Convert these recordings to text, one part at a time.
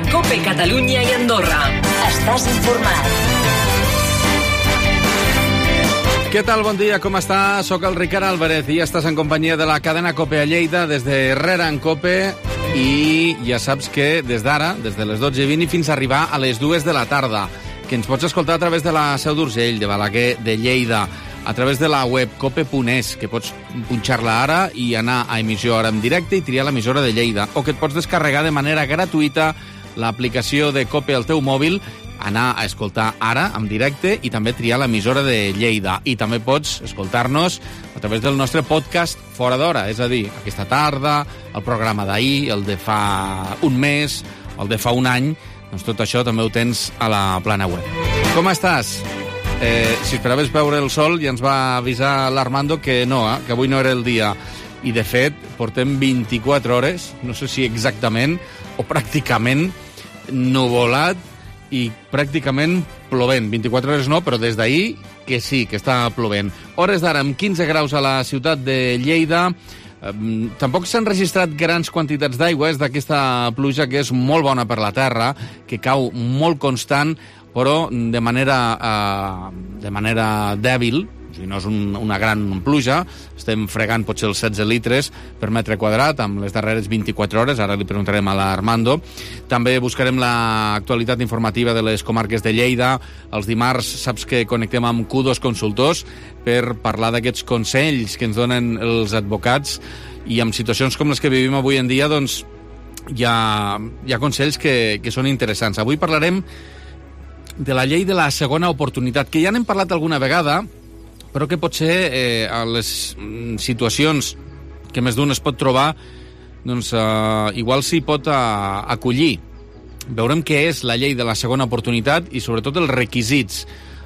COPE Catalunya i Andorra. Estàs informat. Què tal? Bon dia, com està? Soc el Ricard Álvarez i estàs en companyia de la cadena COPE a Lleida des de Herrera en COPE i ja saps que des d'ara, des de les 12:20 fins a arribar a les 2 de la tarda, que ens pots escoltar a través de la Seu d'Urgell, de Balaguer, de Lleida, a través de la web cope.es, que pots punxar-la ara i anar a emissió ara en directe i triar l'emissora de Lleida, o que et pots descarregar de manera gratuïta l'aplicació de COPE al teu mòbil, anar a escoltar ara en directe i també triar l'emissora de Lleida. I també pots escoltar-nos a través del nostre podcast Fora d'Hora, és a dir, aquesta tarda, el programa d'ahir, el de fa un mes, el de fa un any, doncs tot això també ho tens a la plana web. Com estàs? Si esperaves veure el sol, ja ens va avisar l'Armando que no, que avui no era el dia. I, de fet, portem 24 hores, no sé si exactament o pràcticament nuvolat i pràcticament plovent. 24 hores no, però des d'ahir que sí, que està plovent. Hores d'ara amb 15 graus a la ciutat de Lleida. Tampoc s'han registrat grans quantitats d'aigua, és d'aquesta pluja que és molt bona per la terra, que cau molt constant, però de manera dèbil. O sigui, no és una gran pluja, estem fregant potser els 16 litres per metre quadrat amb les darreres 24 hores, ara li preguntarem a l'Armando. També buscarem l'actualitat informativa de les comarques de Lleida. Els dimarts saps que connectem amb Q2 Consultors per parlar d'aquests consells que ens donen els advocats, i en situacions com les que vivim avui en dia doncs hi ha consells que són interessants. Avui parlarem de la llei de la segona oportunitat, que ja n'hem parlat alguna vegada, però que potser a les situacions que més d'un es pot trobar, doncs igual s'hi pot acollir. Veurem què és la llei de la segona oportunitat i sobretot els requisits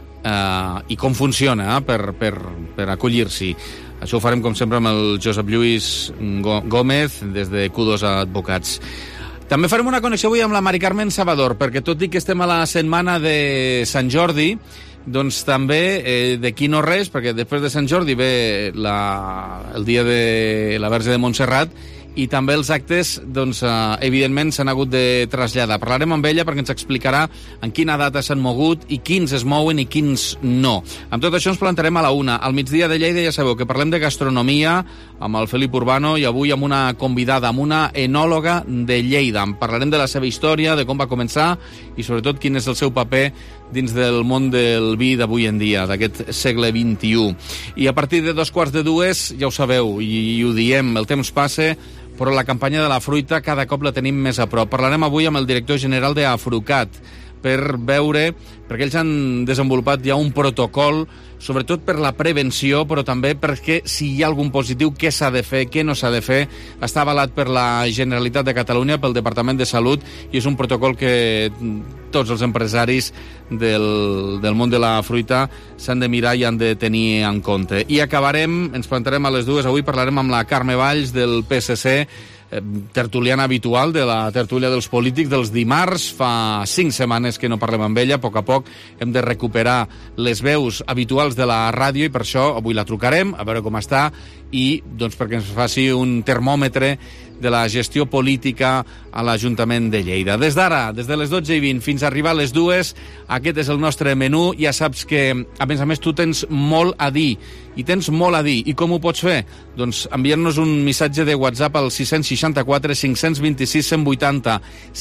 i com funciona per acollir-s'hi. Això ho farem, com sempre, amb el Josep Lluís Gómez, des de Q2 Advocats. També farem una connexió avui amb la Mari Carmen Salvador, perquè tot i que estem a la setmana de Sant Jordi, doncs també d'aquí no res, perquè després de Sant Jordi ve el dia de la Verge de Montserrat, i també els actes, doncs, evidentment, s'han hagut de traslladar. Parlarem amb ella perquè ens explicarà en quina data s'han mogut i quins es mouen i quins no. Amb tot això ens plantarem a la 1. Al migdia de Lleida ja sabeu que parlem de gastronomia amb el Felip Urbano i avui amb una convidada, amb una enòloga de Lleida. En parlarem de la seva història, de com va començar i sobretot quin és el seu paper dins del món del vi d'avui en dia, d'aquest segle XXI. I a partir de 2:45, ja ho sabeu, i ho diem, el temps passa, però la campanya de la fruita cada cop la tenim més a prop. Parlarem avui amb el director general d'Afrucat per veure, perquè ells han desenvolupat ja un protocol, sobretot per la prevenció, però també perquè si hi ha algun positiu, què s'ha de fer, què no s'ha de fer. Està avalat per la Generalitat de Catalunya, pel Departament de Salut, i és un protocol que tots els empresaris del món de la fruita s'han de mirar i han de tenir en compte. I acabarem, ens plantarem a les 2, avui parlarem amb la Carme Valls del PSC, tertuliana habitual de la tertúlia dels polítics dels dimarts. Fa 5 setmanes que no parlem amb ella. A poc hem de recuperar les veus habituals de la ràdio i per això avui la trucarem, a veure com està, i doncs perquè ens faci un termòmetre de la gestió política a l'Ajuntament de Lleida. Des d'ara, des de les 12:20 fins a arribar a les 2, aquest és el nostre menú. Ja saps que, a més, tu tens molt a dir, i tens molt a dir. I com ho pots fer? Doncs enviant-nos un missatge de WhatsApp al 664 526 180,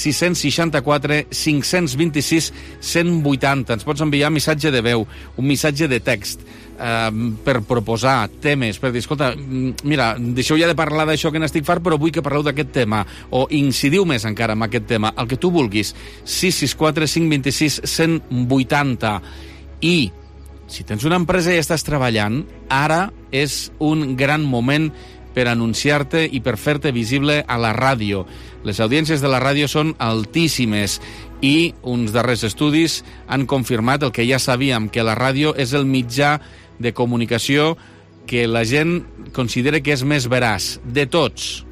664 526 180. Ens pots enviar missatge de veu, un missatge de text, per proposar temes, per dir, escolta, mira, deixeu ja de parlar d'això que n'estic fart, però vull que parleu d'aquest tema, o incidiu més encara en aquest tema, el que tu vulguis. 664 526 180. I si tens una empresa i estàs treballant, ara és un gran moment per anunciar-te i per fer-te visible a la ràdio. Les audiències de la ràdio són altíssimes i uns darrers estudis han confirmat el que ja sabíem, que la ràdio és el mitjà de comunicació que la gent considera que és més veraç de tots.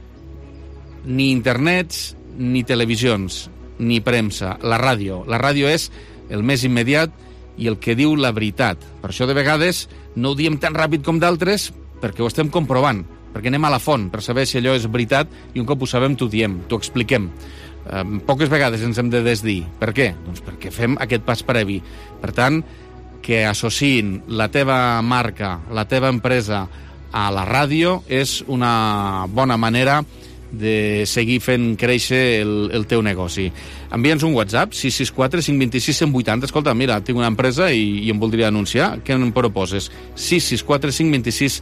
Ni internets, ni televisions, ni premsa. La ràdio. La ràdio és el més immediat i el que diu la veritat. Per això, de vegades, no ho diem tan ràpid com d'altres, perquè ho estem comprovant, perquè anem a la font per saber si allò és veritat i un cop ho sabem t'ho diem, t'ho expliquem. poques vegades ens hem de desdir. Per què? Doncs perquè fem aquest pas previ. Per tant, que associïn la teva marca, la teva empresa a la ràdio és una bona manera de seguir fent créixer el teu negoci. Envia'ns un WhatsApp, 664 526 180. Escolta, mira, tinc una empresa i em voldria anunciar. Què em proposes? 664 526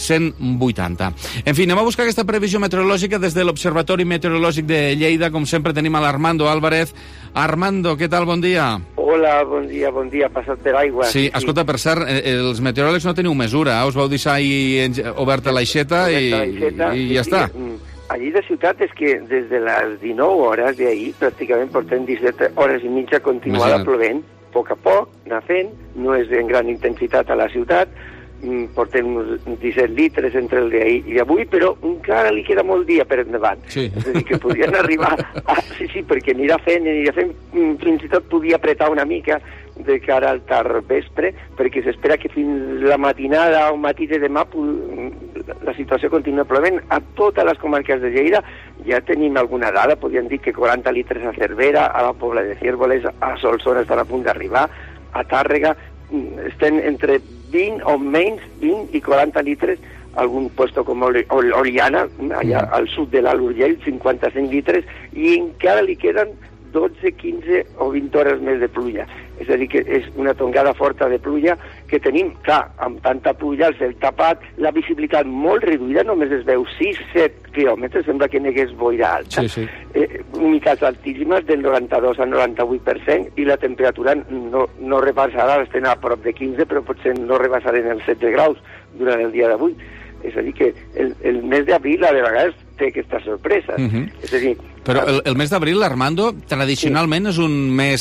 180. En fi, anem a buscar aquesta previsió meteorològica des de l'Observatori Meteorològic de Lleida. Com sempre tenim a l'Armando Álvarez. Armando, què tal? Bon dia. Hola, bon dia, passat per aigua. Sí, escolta, per cert, els meteoròlegs no teniu mesura, us vau deixar ahir oberta l'aixeta i ja està. Allí de ciutat és que des de les 19 hores d'ahir pràcticament portem 17 hores i mitja continuada plovent, a poc, anar fent, no és en gran intensitat a la ciutat, portem uns 17 litres entre el d'ahir i avui, però encara li queda molt dia per endavant. Sí. És a dir, que podien arribar sí, perquè anirà fent, fins i tot podia apretar una mica de cara al tard vespre, perquè s'espera que fins la matinada o matí de demà la situació continua plovent a totes les comarques de Lleida. Ja tenim alguna dada, podríem dir que 40 litres a Cervera, a la Pobla de Cérvoles, a Solsona estan a punt d'arribar, a Tàrrega estem entre 20 o menys 20 i 40 litres, algun puesto com Oliana, allà al sud de l'Alt Urgell, 55 litres, i encara li queden 12, 15 o 20 hores més de pluja. És a dir, que és una tongada forta de pluja que tenim, clar, amb tanta pluja, el cel tapat, la visibilitat molt reduïda, només es veu 6-7 quilòmetres, sembla que negués boira alta. Sí. Humitats altíssimes del 92 al 98%, i la temperatura no rebassarà, estem a prop de 15, però potser no rebassarem els 16 graus durant el dia d'avui. És a dir, que el mes d'abril, a vegades, té aquestes sorpreses. És a dir... Però el mes d'abril, Armando, tradicionalment és un mes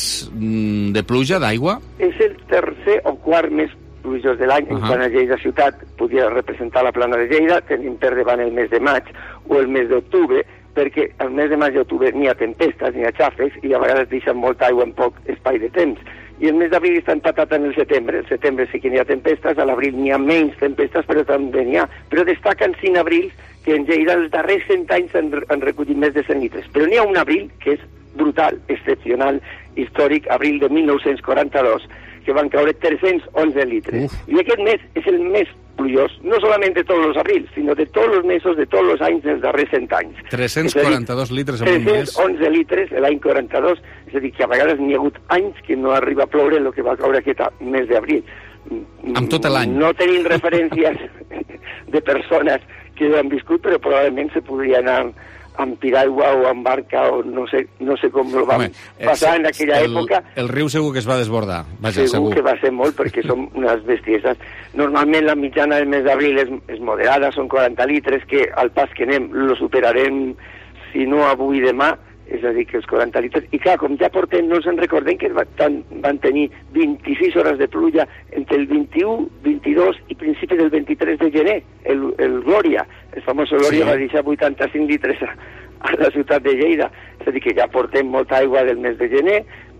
de pluja, d'aigua? És el tercer o quart mes plujós de l'any. Quan a Lleida ciutat podia representar la plana de Lleida, tenim per davant el mes de maig o el mes d'octubre, perquè el mes de maig i octubre n'hi ha tempestes, n'hi ha xàfecs, i a vegades deixen molta aigua en poc espai de temps. I el mes d'abril està empatat en el setembre. El setembre sí que n'hi ha tempestes, a l'abril n'hi ha menys tempestes, però també n'hi ha. Però destaquen 5 abrils que en Lleida els darrers 100 anys han recollit més de 100 litres. Però n'hi ha un abril que és brutal, excepcional, històric, abril de 1942, que van caure 311 litres. I aquest mes és el més plujós, no solament de tots els abrils, sinó de tots els mesos, de tots els anys dels darrers 100 anys. 342 litres en un mes. 311 litres l'any 42, és a dir, que a vegades n'hi ha hagut anys que no arriba a ploure el que va caure aquest mes d'abril. Amb tot l'any. No tenim referències de persones que han viscut, però probablement se podria anar amb piragua o amb barca, o no sé com ho vam passar en aquella època. El riu segur que es va desbordar. Vaja, segur que va ser molt, perquè som unes bestieses. Normalment la mitjana del mes d'abril és moderada, són 40 litres, que al pas que anem lo superarem, si no avui demà, és a dir, que els 40 litres... I clar, com ja portem, no ens en recordem que van tenir 26 hores de pluja entre el 21, 22 i principi del 23 de gener, el Glòria. El famós Glòria va deixar 85 litres a la ciutat de Lleida. És a dir, que ja portem molta aigua del mes de gener,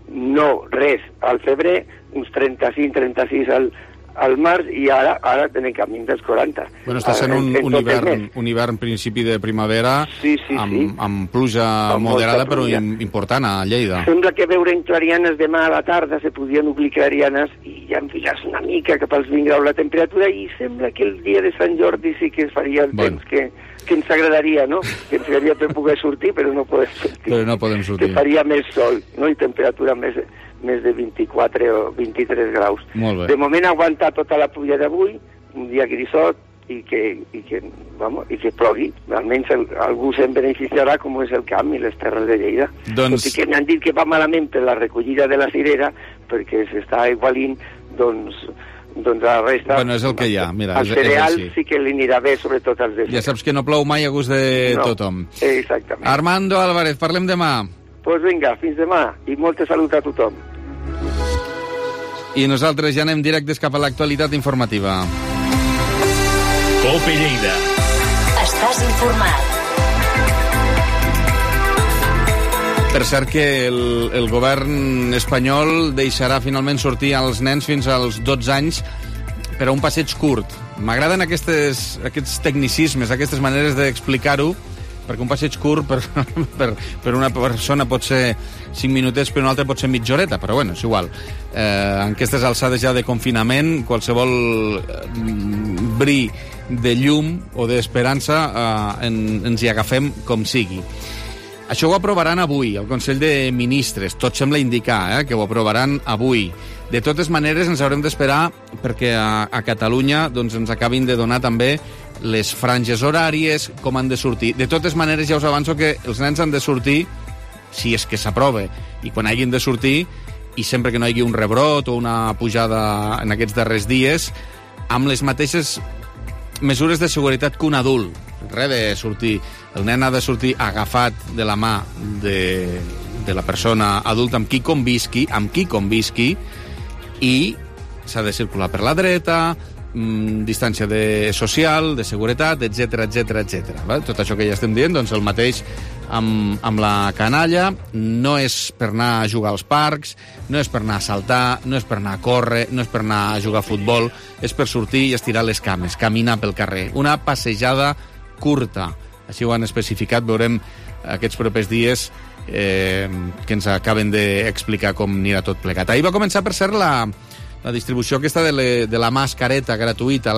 no res al febrer, uns 35, 36 al març, i ara tenim camí dels 40. Bueno, està sent un hivern principi de primavera, amb pluja moderada, però important a Lleida. Sembla que veurem clarianes demà a la tarda, se podien obrir clarianes i ja enfilar-se una mica cap als 20 graus la temperatura, i sembla que el dia de Sant Jordi sí que es faria el temps que ens agradaria, no? Que ens agradaria per poder sortir, però no podem sortir. Però no podem sortir. Que faria més sol, no? I temperatura més de 24 o 23 graus. Molt bé. De moment aguantar tota la pluja d'avui, un dia grisot, i que plogui. Almenys algú se'n beneficiarà, com és el camp i les terres de Lleida. Tot i que m'han dit que va malament per la recollida de la cirera, perquè s'està aigualint, doncs la resta... Bueno, és el que hi ha, mira. El cereal sí que li anirà bé, sobretot als de... Ja saps que no plou mai a gust de tothom. Exactament. Armando Álvarez, parlem demà. Doncs vinga, fins demà, i molta salut a tothom. I nosaltres ja anem directes cap a l'actualitat informativa. COPE Lleida. Estàs informat. Per cert que el govern espanyol deixarà finalment sortir als nens fins als 12 anys per a un passeig curt. M'agraden aquests tecnicismes, aquestes maneres d'explicar-ho, perquè un passeig curt per una persona pot ser 5 minutets, per una altra pot ser mitja horeta, però bueno, és igual. En aquestes alçades ja de confinament, qualsevol bri de llum o d'esperança ens hi agafem com sigui. Això ho aprovaran avui, al Consell de Ministres. Tot sembla indicar que ho aprovaran avui. De totes maneres, ens haurem d'esperar perquè a Catalunya doncs, ens acabin de donar també les franges horàries, com han de sortir. De totes maneres, ja us avanço que els nens han de sortir, si és que s'aprova, i quan hagin de sortir, i sempre que no hi hagi un rebrot o una pujada en aquests darrers dies, amb les mateixes mesures de seguretat que un adult. Res de sortir. El nen ha de sortir agafat de la mà de la persona adulta amb qui convisqui, i s'ha de circular per la dreta, distància social, de seguretat, etc. Tot això que ja estem dient, doncs el mateix amb la canalla. No és per anar a jugar als parcs, no és per anar a saltar, no és per anar a córrer, no és per anar a jugar a futbol, és per sortir i estirar les cames, caminar pel carrer. Una passejada curta. Així ho han especificat, veurem aquests propers dies que ens acaben d'explicar com anirà tot plegat. Ahir va començar, per cert, la distribució aquesta de la mascareta gratuïta,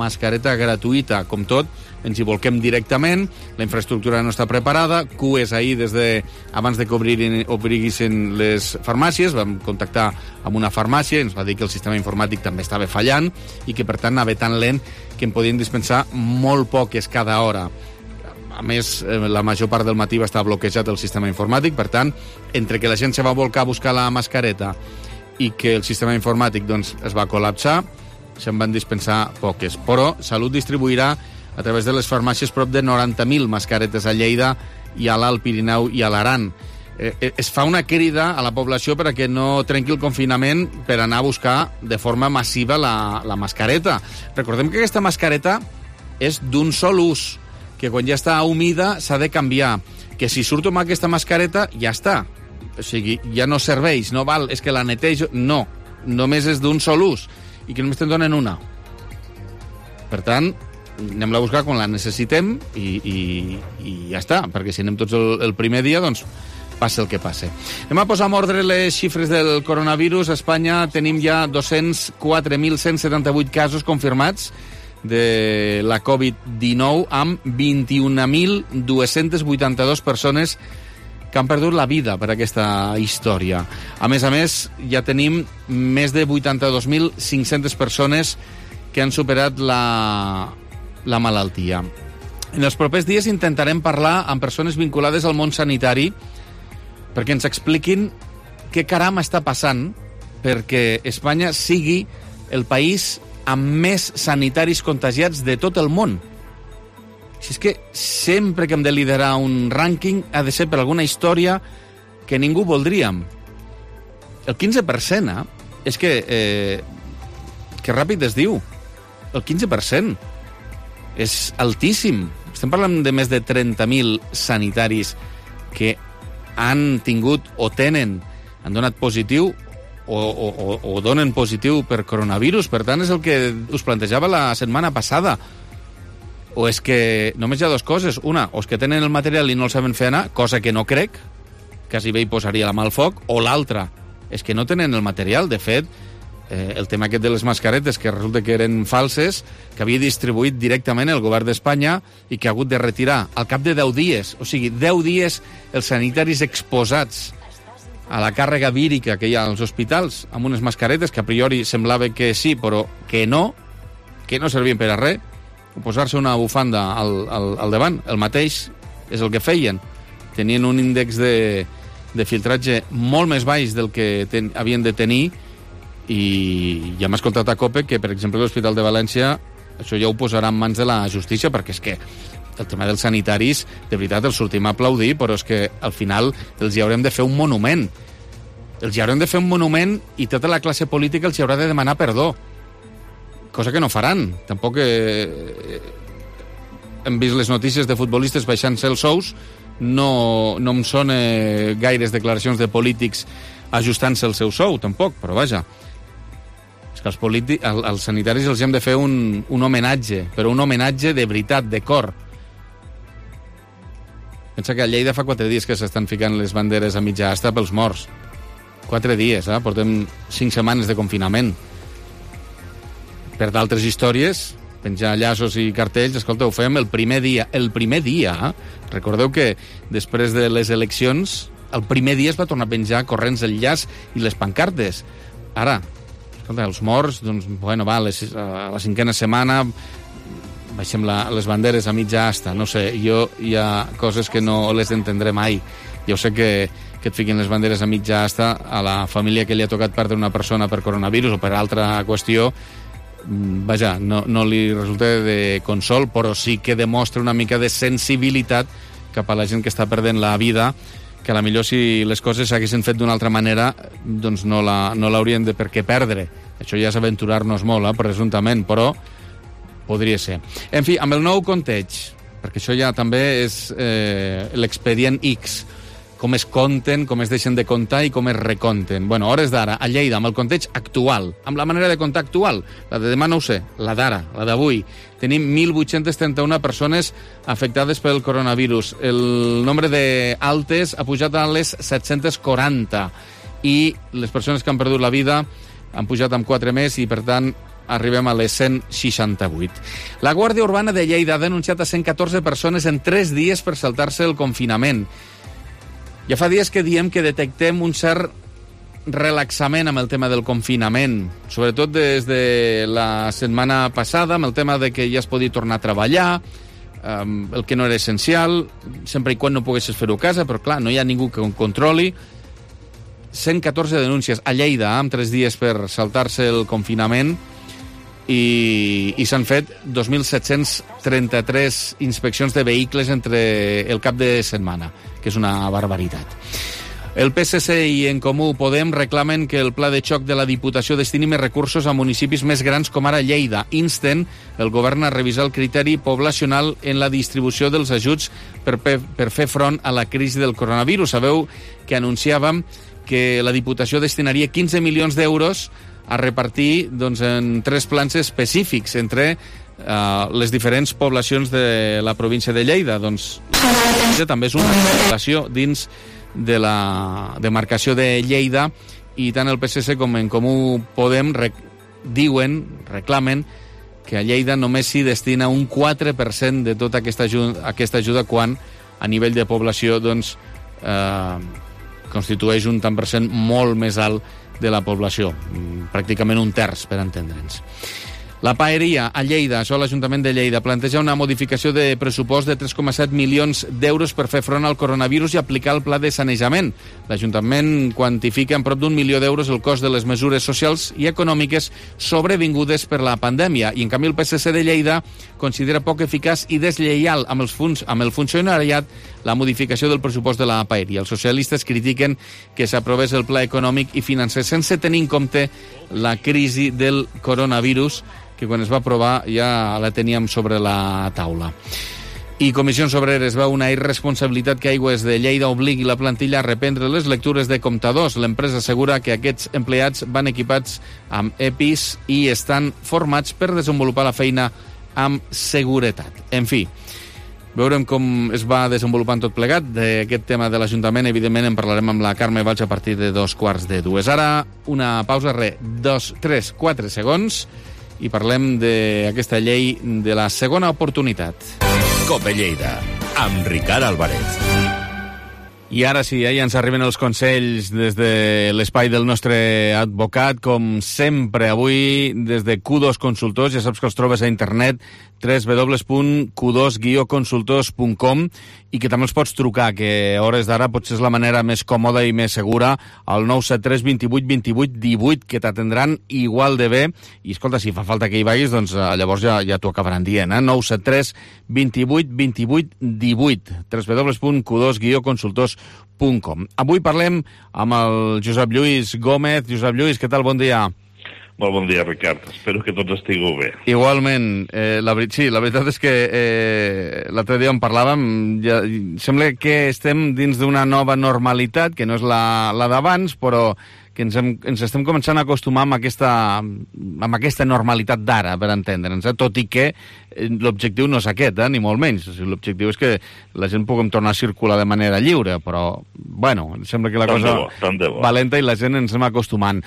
com tot, ens hi volquem directament, la infraestructura no està preparada, cues ahir abans de que obrissin les farmàcies, vam contactar amb una farmàcia, ens va dir que el sistema informàtic també estava fallant i que per tant anava tan lent que en podien dispensar molt poques cada hora. A més, la major part del matí va estar bloquejat el sistema informàtic, per tant, entre que la gent se va volcar a buscar la mascareta i que el sistema informàtic doncs, es va col·lapsar, se'n van dispensar poques. Però Salut distribuirà a través de les farmàcies prop de 90.000 mascaretes a Lleida i a l'Alt Pirineu i a l'Aran. Es fa una crida a la població perquè no trenqui el confinament per anar a buscar de forma massiva la mascareta. Recordem que aquesta mascareta és d'un sol ús, que quan ja està humida s'ha de canviar, que si surto amb aquesta mascareta ja està, o sigui, ja no serveix, no val, és que la netejo, no, només és d'un sol ús, i que només te'n donen una. Per tant, anem-la a buscar quan la necessitem i ja està, perquè si anem tots el primer dia, doncs passi el que passi. Anem a posar en ordre les xifres del coronavirus. A Espanya tenim ja 204.178 casos confirmats de la Covid-19 amb 21.282 persones que han perdut la vida per aquesta història. A més, ja tenim més de 82.500 persones que han superat la malaltia. En els propers dies intentarem parlar amb persones vinculades al món sanitari perquè ens expliquin què caram està passant perquè Espanya sigui el país amb més sanitaris contagiats de tot el món. Si és que sempre que hem de liderar un rànquing ha de ser per alguna història que ningú voldríem. El 15%, és que ràpid es diu. El 15%. És altíssim. Estem parlant de més de 30.000 sanitaris que han tingut o tenen, han donat positiu o donen positiu per coronavirus. Per tant, és el que us plantejava la setmana passada. O és que només hi ha dues coses. Una, o és que tenen el material i no el saben fer anar, cosa que no crec, quasi bé hi posaria la mà al foc, o l'altra, és que no tenen el material. De fet, el tema aquest de les mascaretes, que resulta que eren falses, que havia distribuït directament el govern d'Espanya i que ha hagut de retirar al cap de 10 dies. O sigui, 10 dies els sanitaris exposats a la càrrega vírica que hi ha als hospitals amb unes mascaretes que a priori semblava que sí, però que no servien per a res, o posar-se una bufanda al davant. El mateix és el que feien. Tenien un índex de filtratge molt més baix del que havien de tenir i ja m'ha escoltat a COPE que, per exemple, l'Hospital de València això ja ho posarà en mans de la justícia, perquè és que el tema dels sanitaris, de veritat, els sortim a aplaudir, però és que al final els hi haurem de fer un monument. Els hi haurem de fer un monument i tota la classe política els hi haurà de demanar perdó. Cosa que no faran. Tampoc hem vist les notícies de futbolistes baixant-se els sous. No em són gaires declaracions de polítics ajustant-se el seu sou, tampoc, però vaja. És que als sanitaris els hem de fer un homenatge, però un homenatge de veritat, de cor. Pensa que a Lleida fa 4 dies que s'estan ficant les banderes a mitja asta pels morts. 4 dies, portem 5 setmanes de confinament. Per d'altres històries, penjar llaços i cartells, escolta, ho fem el primer dia. El primer dia, recordeu que després de les eleccions, el primer dia es va tornar a penjar corrents el llaç i les pancartes. Ara, escolta, els morts, doncs, bueno, va, a la 5a setmana baixem les banderes a mitja asta. No sé, jo hi ha coses que no les entendré mai. Jo sé que et fiquin les banderes a mitja asta a la família que li ha tocat perdre una persona per coronavirus o per altra qüestió, vaja, no li resulta de consol, però sí que demostra una mica de sensibilitat cap a la gent que està perdent la vida, que a la millor si les coses s'haguessin fet d'una altra manera, doncs no l'haurien de per què perdre. Això ja és aventurar-nos molt, presumptament, però podria ser. En fi, amb el nou conteig, perquè això ja també és l'expedient X, com es compten, com es deixen de comptar i com es recompten. Bueno, hores d'ara, a Lleida, amb el conteig actual, amb la manera de comptar actual, la de demà no ho sé, la d'ara, la d'avui, tenim 1.831 persones afectades pel coronavirus. El nombre d'altes ha pujat a les 740 i les persones que han perdut la vida han pujat amb 4 més i, per tant, arribem a les 168. La Guàrdia Urbana de Lleida ha denunciat a 114 persones en 3 dies per saltar-se el confinament. Ja fa dies que diem que detectem un cert relaxament amb el tema del confinament, sobretot des de la setmana passada, amb el tema de que ja es podia tornar a treballar, el que no era essencial, sempre i quan no poguessis fer-ho a casa, però clar, no hi ha ningú que ho controli. 114 denúncies a Lleida en 3 dies per saltar-se el confinament i s'han fet 2.733 inspeccions de vehicles entre el cap de setmana, que és una barbaritat. El PSC i En Comú Podem reclamen que el pla de xoc de la Diputació destini més recursos a municipis més grans com ara Lleida. Insten el govern a revisar el criteri poblacional en la distribució dels ajuts per fer front a la crisi del coronavirus. Sabeu que anunciàvem que la Diputació destinaria 15 milions d'euros a repartir doncs, en 3 plans específics entre les diferents poblacions de la província de Lleida. Doncs també és una població dins de la demarcació de Lleida i tant el PSC com En Comú Podem reclamen que a Lleida només s'hi destina un 4% de tota aquesta ajuda quan a nivell de població doncs, constitueix un tant per cent molt més alt de la població, pràcticament un terç, per entendre'ns. La Paeria, a Lleida, això l'Ajuntament de Lleida, planteja una modificació de pressupost de 3,7 milions d'euros per fer front al coronavirus i aplicar el pla de sanejament. L'Ajuntament quantifica en prop d'1 milió d'euros el cost de les mesures socials i econòmiques sobrevingudes per la pandèmia. I, en canvi, el PSC de Lleida considera poc eficaç i deslleial amb el funcionariat la modificació del pressupost de la Paeria. Els socialistes critiquen que s'aprovés el pla econòmic i financer sense tenir en compte la crisi del coronavirus, que quan es va aprovar ja la teníem sobre la taula. I Comissions Obreres veu una irresponsabilitat que Aigües de Lleida obligui la plantilla a reprendre les lectures de comptadors. L'empresa assegura que aquests empleats van equipats amb EPIs i estan formats per desenvolupar la feina amb seguretat. En fi, veurem com es va desenvolupant tot plegat. D'aquest tema de l'Ajuntament, evidentment, en parlarem amb la Carme Valls a partir de 2:45. Ara, una pausa, 2, 3, 4 segons, i parlem d'aquesta llei de la segona oportunitat. Cope Lleida, amb Ricard Álvarez. I ara sí, ja ens arriben els consells des de l'espai del nostre advocat, com sempre avui des de Q2 Consultors. Ja saps que els trobes a internet, www.q2-consultors.com, i que també els pots trucar, que a hores d'ara potser és la manera més còmoda i més segura, al 973 28 28 18, que t'atendran igual de bé. I escolta, si fa falta que hi vagis, doncs llavors ja t'ho acabaran dient, 973 28 28 18, www.q2-consultors.com. Avui parlem amb el Josep Lluís Gómez. Josep Lluís, què tal? Bon dia. Molt bon dia, Ricard. Espero que tots estigueu bé. Igualment. La veritat és que l'altre dia en parlàvem, sembla que estem dins d'una nova normalitat, que no és la d'abans, però que ens estem començant a acostumar amb aquesta normalitat d'ara, per entendre'ns, tot i que l'objectiu no és aquest, ni molt menys. O sigui, l'objectiu és que la gent puguem tornar a circular de manera lliure, però, bueno, sembla que la cosa va lenta i la gent ens anem acostumant.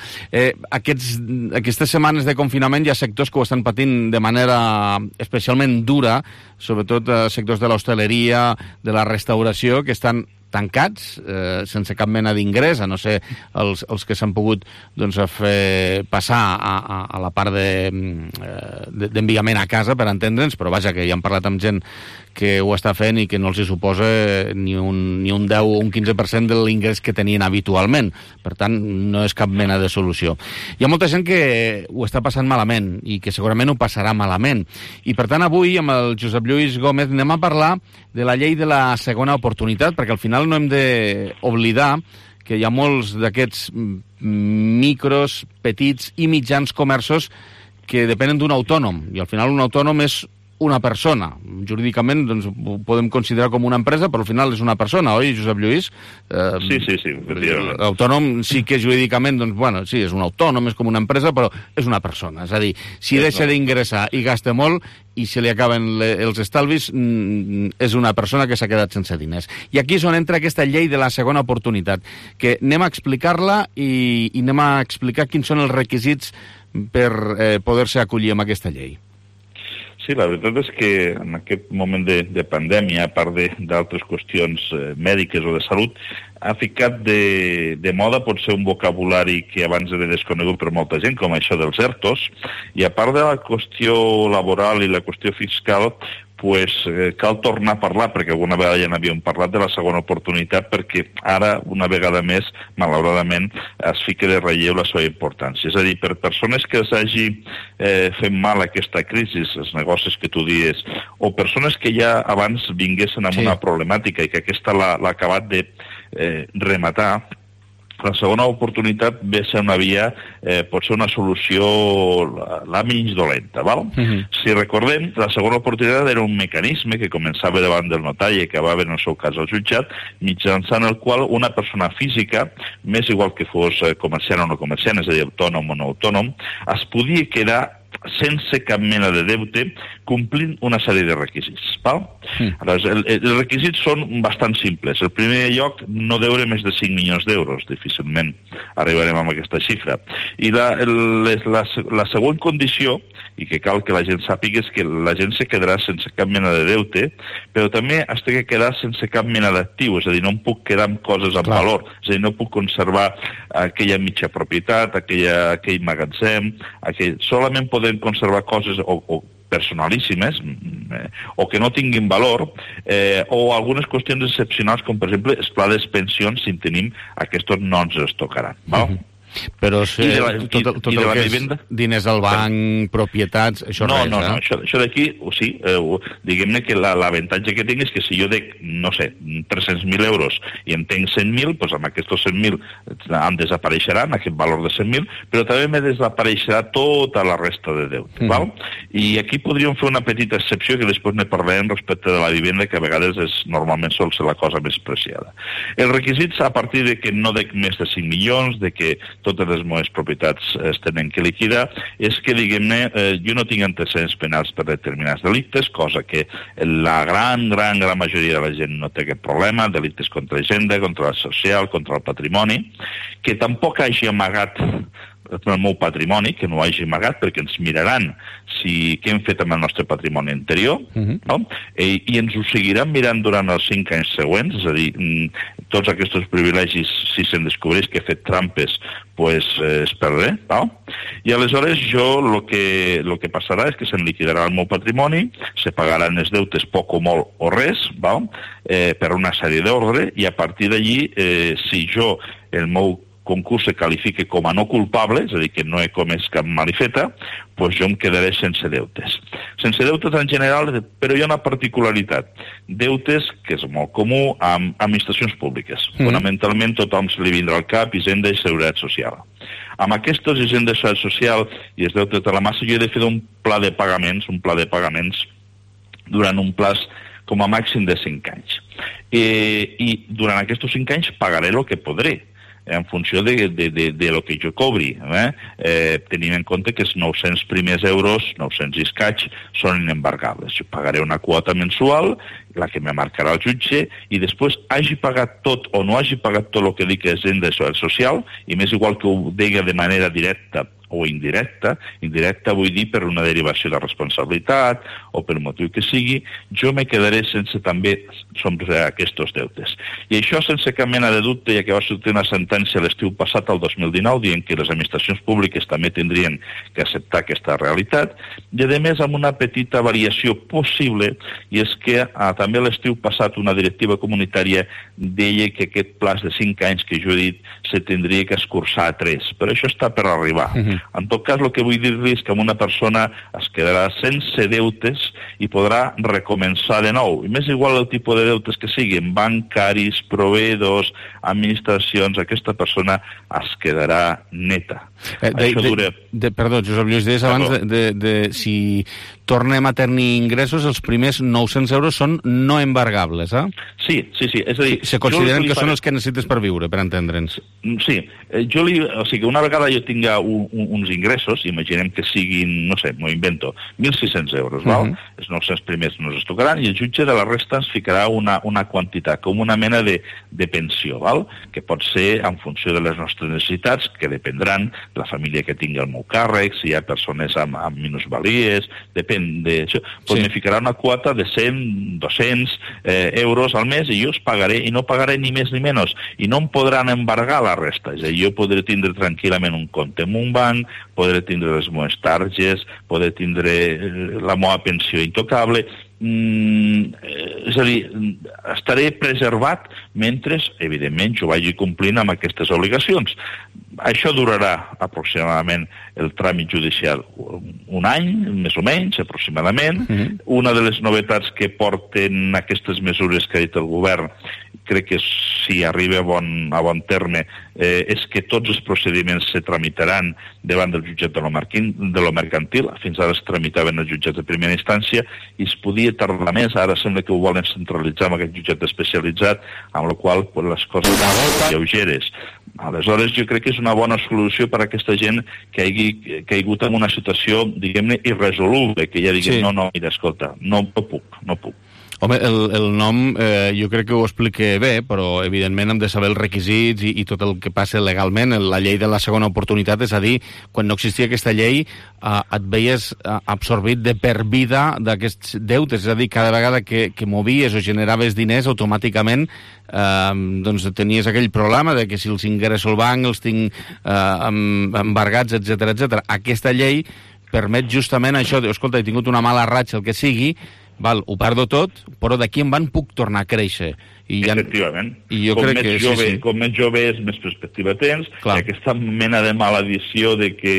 Aquestes setmanes de confinament hi ha sectors que ho estan patint de manera especialment dura, sobretot sectors de l'hostaleria, de la restauració, que estan tancats, sense cap mena d'ingrés, a no ser els que s'han pogut fer passar a la part d'enviament a casa, per entendre'ns, però vaja, que ja hem parlat amb gent que ho està fent i que no els hi suposa ni un 10 o un 15% de l'ingrés que tenien habitualment. Per tant, no és cap mena de solució. Hi ha molta gent que ho està passant malament i que segurament ho passarà malament. I per tant, avui, amb el Josep Lluís Gómez, anem a parlar de la llei de la segona oportunitat, perquè al final no hem d'oblidar que hi ha molts d'aquests micros, petits i mitjans comerços que depenen d'un autònom, i al final un autònom és una persona. Jurídicament doncs, ho podem considerar com una empresa, però al final és una persona, oi, Josep Lluís? Sí. Autònom sí que jurídicament, doncs, bueno, sí, és un autònom, és com una empresa, però és una persona. És a dir, si deixa d'ingressar i gasta molt i se li acaben els estalvis, és una persona que s'ha quedat sense diners. I aquí és on entra aquesta llei de la segona oportunitat, que anem a explicar-la i anem a explicar quins són els requisits per poder-se acollir amb aquesta llei. Sí, la veritat és que en aquest moment de pandèmia, a part d'altres qüestions mèdiques o de salut, ha ficat de moda potser un vocabulari que abans era desconegut per molta gent, com això dels ERTOs, i a part de la qüestió laboral i la qüestió fiscal, pues, cal tornar a parlar, perquè alguna vegada ja n'havíem parlat de la segona oportunitat, perquè ara, una vegada més, malauradament, es fica de relleu la seva importància. És a dir, per persones que s'hagi fet mal aquesta crisi, els negocis que tu dies, o persones que ja abans vinguessin amb una problemàtica i que aquesta l'ha acabat de rematar, la segona oportunitat ve a ser una via, pot ser una solució la menys dolenta, val? Si recordem, la segona oportunitat era un mecanisme que començava davant del notari i acabava, en el seu cas, al jutjat, mitjançant el qual una persona física, més igual que fos comerciant o no comerciant, és a dir, autònom o no autònom, es podia quedar sense cap mena de deute, complint una sèrie de requisits. Val? Aleshores, els requisits són bastant simples. En primer lloc, no deure més de 5 milions d'euros. Difícilment arribarem a aquesta xifra. I la següent condició, i que cal que la gent sàpiga, és que la gent se quedarà sense cap mena de deute, però també es té que quedar sense cap mena d'actiu, és a dir, no em puc quedar amb coses amb valor, és a dir, no puc conservar aquella mitja propietat, aquell magatzem, solament podem conservar coses o personalíssimes o que no tinguin valor o algunes qüestions excepcionals com per exemple els pla de pensions, si en tenim aquests no ens els tocaran, val? Però tot el que és diners al banc, propietats, això res, no, això d'aquí, sí, diguem-ne que l'avantatge que tinc és que si jo dec, no sé, 300.000 euros i en tenc 100.000, doncs amb aquests 100.000 em desapareixeran, aquest valor de 100.000, però també me desapareixerà tota la resta de deute, val? I aquí podríem fer una petita excepció que després ne parlarem respecte de la vivenda, que a vegades normalment sol ser la cosa més preciada. Els requisits, a partir de que no dec més de 5 milions, de que totes les meves propietats es tenen que liquidar, és que, diguem-ne, jo no tinc antecedents penals per determinats delictes, cosa que la gran majoria de la gent no té aquest problema, delictes contra l'agenda, contra la social, contra el patrimoni, que tampoc hagi amagat el meu patrimoni, que no ho hagi amagat, perquè ens miraran què hem fet amb el nostre patrimoni anterior, no? I ens ho seguiran mirant durant els 5 anys següents, és a dir, tots aquests privilegis, si se'n descobreix que he fet trampes, pues es perdré, no? I aleshores jo el que passarà és que se'n liquidarà el meu patrimoni, se pagaran els deutes poc o molt o res, per una sèrie d'ordre, i a partir d'allí, si jo, el meu concurs se qualifica com a no culpable, és a dir, que no he comès cap malifeta, doncs jo em quedaré sense deutes. Sense deutes en general, però hi ha una particularitat. Deutes, que és molt comú, amb administracions públiques. Fonamentalment tothom se li vindrà al cap Hisenda i Seguretat Social. Amb aquestes Hisenda i Seguretat Social i els deutes de la massa jo he de fer un pla de pagaments durant un plaç com a màxim de 5 anys. I durant aquests 5 anys pagaré el que podré. en funció de lo que jo cobri. Tenint en compte que els 900 primers euros, 900 i escaig, són inembargables. Jo pagaré una quota mensual, la que me marcarà el jutge, i després hagi pagat tot o no hagi pagat tot el que dic que és renda social, i m'és igual que ho digui de manera directa o indirecta vull dir per una derivació de responsabilitat o per motiu que sigui, jo me quedaré sense també sobre aquests deutes. I això sense cap mena de dubte, ja que va sortir una sentència l'estiu passat, el 2019, dient que les administracions públiques també tindrien que acceptar aquesta realitat, i a més amb una petita variació possible, i és que també l'estiu passat una directiva comunitària deia que aquest plaç de 5 anys que jo he dit se tindria que escurçar a 3, però això està per arribar. En tot cas, el que vull dir-li és que una persona es quedarà sense deutes i podrà recomençar de nou. I m'és igual el tipus de deutes que siguin, bancaris, proveïdors, administracions, aquesta persona es quedarà neta. Perdó, Josep Lluís, deies abans si tornem a tenir ingressos, els primers 900 euros són no embargables, eh? Sí. És a dir, se consideren que són els que necessites per viure, per entendre'ns. Sí. O sigui, una vegada jo tinga uns ingressos, imaginem que siguin, no sé, m'ho invento, 1.600 euros, val? Els 900 primers no es tocaran i el jutge de la resta ens ficarà una quantitat, com una mena de pensió, val? Que pot ser en funció de les nostres necessitats, que dependran de la família que tingui el meu càrrec, si hi ha persones amb minusvalies, depèn d'això. Pues me ficarà una quota de 100, 200 euros al mes i jo els pagaré, i no pagaré ni més ni menys, i no em podran embargar la resta. És a dir, jo podré tindre tranquil·lament un compte en un banc, podré tindre les meves targes, podré tindre la meva pensió intocable, és a dir, estaré preservat mentre, evidentment, jo vagi complint amb aquestes obligacions. Això durarà aproximadament el tràmit judicial un any, més o menys, aproximadament. Una de les novetats que porten aquestes mesures que ha dit el govern, crec que si arriba a bon terme, és que tots els procediments se tramitaran davant del jutjat de lo mercantil. Fins ara es tramitaven al jutjat de primera instància i es podia tardar més. Ara sembla que ho volen centralitzar amb aquest jutjat especialitzat, amb la qual les coses són lleugeres. Aleshores, jo crec que és una bona solució per a aquesta gent que hagi caigut en una situació, diguem-ne, irresoluble, que ja diguem, no, mira, escolta, no puc. Home, el nom jo crec que ho explica bé, però evidentment hem de saber els requisits i tot el que passa legalment. La llei de la segona oportunitat, és a dir, quan no existia aquesta llei et veies absorbit de per vida d'aquests deutes, és a dir, cada vegada que movies o generaves diners, automàticament doncs tenies aquell problema de que si els ingresso al banc els tinc embargats, etc. Aquesta llei permet justament això, escolta, he tingut una mala ratxa, el que sigui, ho perdo tot, però d'aquí en van puc tornar a créixer. Efectivament. I jo crec que com més jove és, més perspectiva tens, i aquesta mena de maledició de que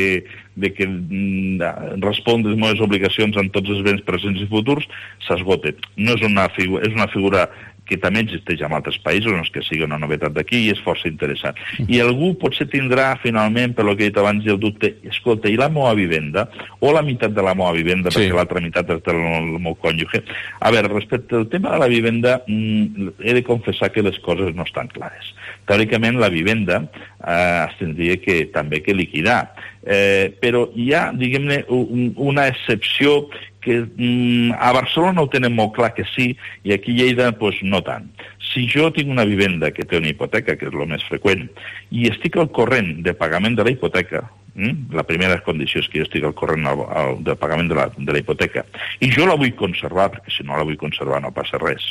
respondre les meves obligacions en tots els béns presents i futurs s'esgota. No és una figura que també existeix en altres països, no és que sigui una novetat d'aquí, i és força interessant. I algú potser tindrà, finalment, per lo que he dit abans, el dubte, escolta, i la meva vivenda, o la meitat de la meva vivenda, perquè l'altra meitat és del meu cònjuge. A veure, respecte al tema de la vivenda, he de confessar que les coses no estan clares. Teòricament, la vivenda es tindria que també que liquidar, però hi ha, diguem-ne, una excepció que a Barcelona ho tenen molt clar que sí, i aquí a Lleida doncs, no tant. Si jo tinc una vivenda que té una hipoteca, que és el més freqüent, i estic al corrent de pagament de la hipoteca, la primera condició és que jo estic al corrent del pagament de la hipoteca, i jo la vull conservar, perquè si no la vull conservar no passa res.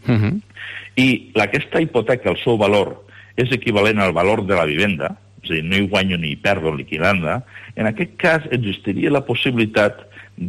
I aquesta hipoteca, el seu valor, és equivalent al valor de la vivenda, és a dir, no hi guanyo ni hi perdo liquidant-la, en aquest cas existiria la possibilitat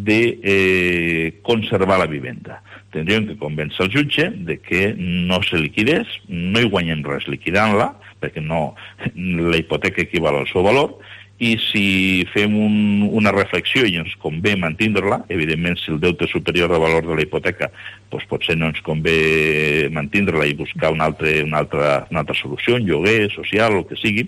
de conservar la vivenda. Tindríem que convèncer el jutge de que no se liquidés, no hi guanyem res liquidant-la, perquè la hipoteca equival al seu valor, i si fem una reflexió i ens convé mantindre-la, evidentment si el deute és superior al valor de la hipoteca, doncs potser no ens convé mantindre-la i buscar una altra solució, un lloguer social, el que sigui,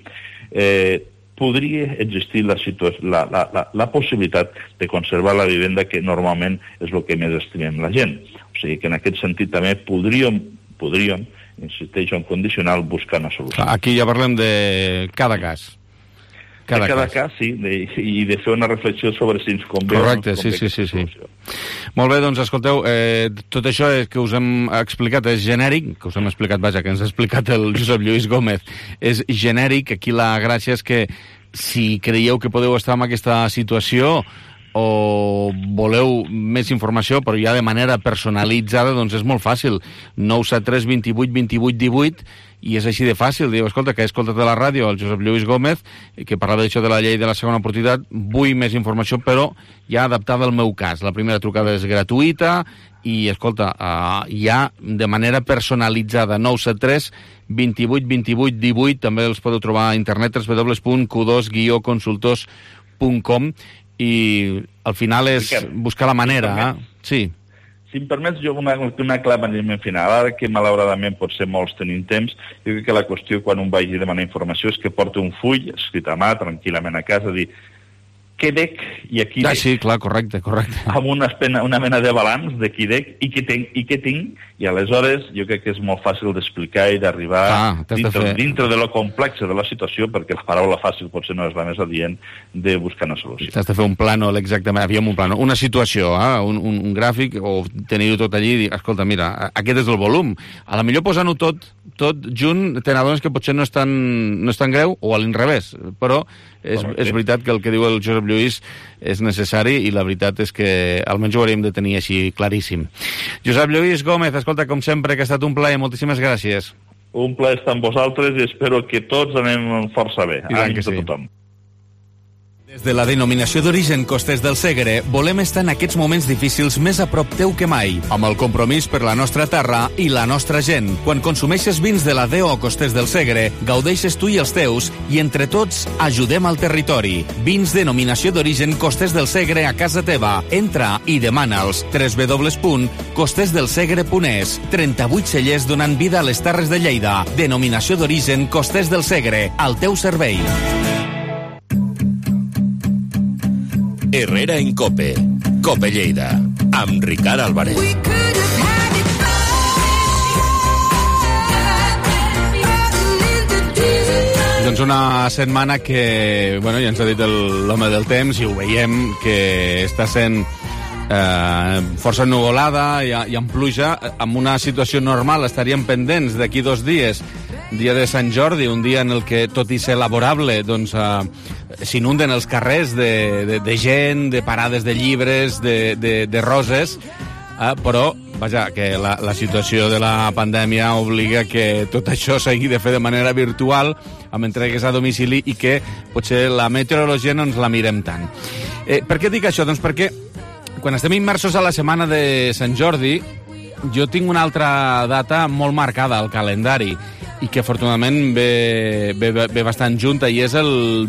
podria existir la possibilitat de conservar la vivenda, que normalment és el que més estimem la gent. O sigui que en aquest sentit també podríem insisteixo en condicional, buscar una solució. Aquí ja parlem de cada cas. Cada cas, sí, i de fer una reflexió sobre si ens convé. Correcte, sí. Molt bé, doncs, escolteu, tot això que us hem explicat és genèric, que us hem explicat, vaja, que ens ha explicat el Josep Lluís Gómez, és genèric. Aquí la gràcia és que si creieu que podeu estar en aquesta situació o voleu més informació, però ja de manera personalitzada, doncs és molt fàcil. 973 28 28 18, i és així de fàcil. Diu, escolta, que he escoltat a la ràdio el Josep Lluís Gómez, que parlava d'això de la llei de la segona oportunitat, vull més informació, però ja adaptada al meu cas. La primera trucada és gratuïta i, escolta, ja de manera personalitzada. 973 28 28 18, també els podeu trobar a internet, www.q2-consultors.com, i al final és buscar la manera. Sí. Si em permets, jo una aclariment final. Ara que malauradament potser molts tenim temps, jo crec que la qüestió quan un vagi a demanar informació és que porti un full escrit a mà, tranquil·lament a casa, dir què dec i a qui dec. Sí, clar, correcte. Amb una mena de balanç de qui dec i què tinc, i aleshores jo crec que és molt fàcil d'explicar i d'arribar dintre de lo complexa de la situació, perquè la paraula fàcil potser no és la més adient, de buscar una solució. T'has de fer un plànol, exactament, un plànol, una situació, un gràfic, o tenir-ho tot allí i dir, escolta, mira, aquest és el volum. A la millor posant-ho tot junt, te n'adones que potser no és tan greu, o a l'inrevés, però és veritat que el que diu el Josep Lluís és necessari, i la veritat és que almenys ho hauríem de tenir així claríssim. Josep Lluís Gómez, escolta, com sempre, que ha estat un plaer, moltíssimes gràcies. Un plaer estar amb vosaltres i espero que tots anem força bé. Ànims a tothom. Des de la denominació d'origen Costers del Segre, volem estar en aquests moments difícils més a prop teu que mai, amb el compromís per la nostra terra i la nostra gent. Quan consumeixes vins de la DO Costers del Segre, gaudeixes tu i els teus, i entre tots ajudem al territori. Vins denominació d'origen Costers del Segre a casa teva. Entra i demana'ls. www.costersdelsegre.es. 38 cellers donant vida a les Terres de Lleida. Denominació d'origen Costers del Segre, al teu servei. Herrera en Cope. Cope Lleida. Amb Ricard Álvarez. Doncs una setmana que, ja ens ha dit l'home del temps, i ho veiem, que està sent força nuvolada i amb pluja. En una situació normal estaríem pendents d'aquí 2 dies, dia de Sant Jordi, un dia en el que, tot i ser laborable, doncs s'inunden els carrers de gent, de parades de llibres, de roses, però, vaja, que la situació de la pandèmia obliga que tot això s'hagi de fer de manera virtual, amb entregues a domicili, i que potser la meteorologia no ens la mirem tant. Per què dic això? Doncs perquè quan estem immersos a la setmana de Sant Jordi, jo tinc una altra data molt marcada al calendari, i que afortunadament ve bastant junta, i és el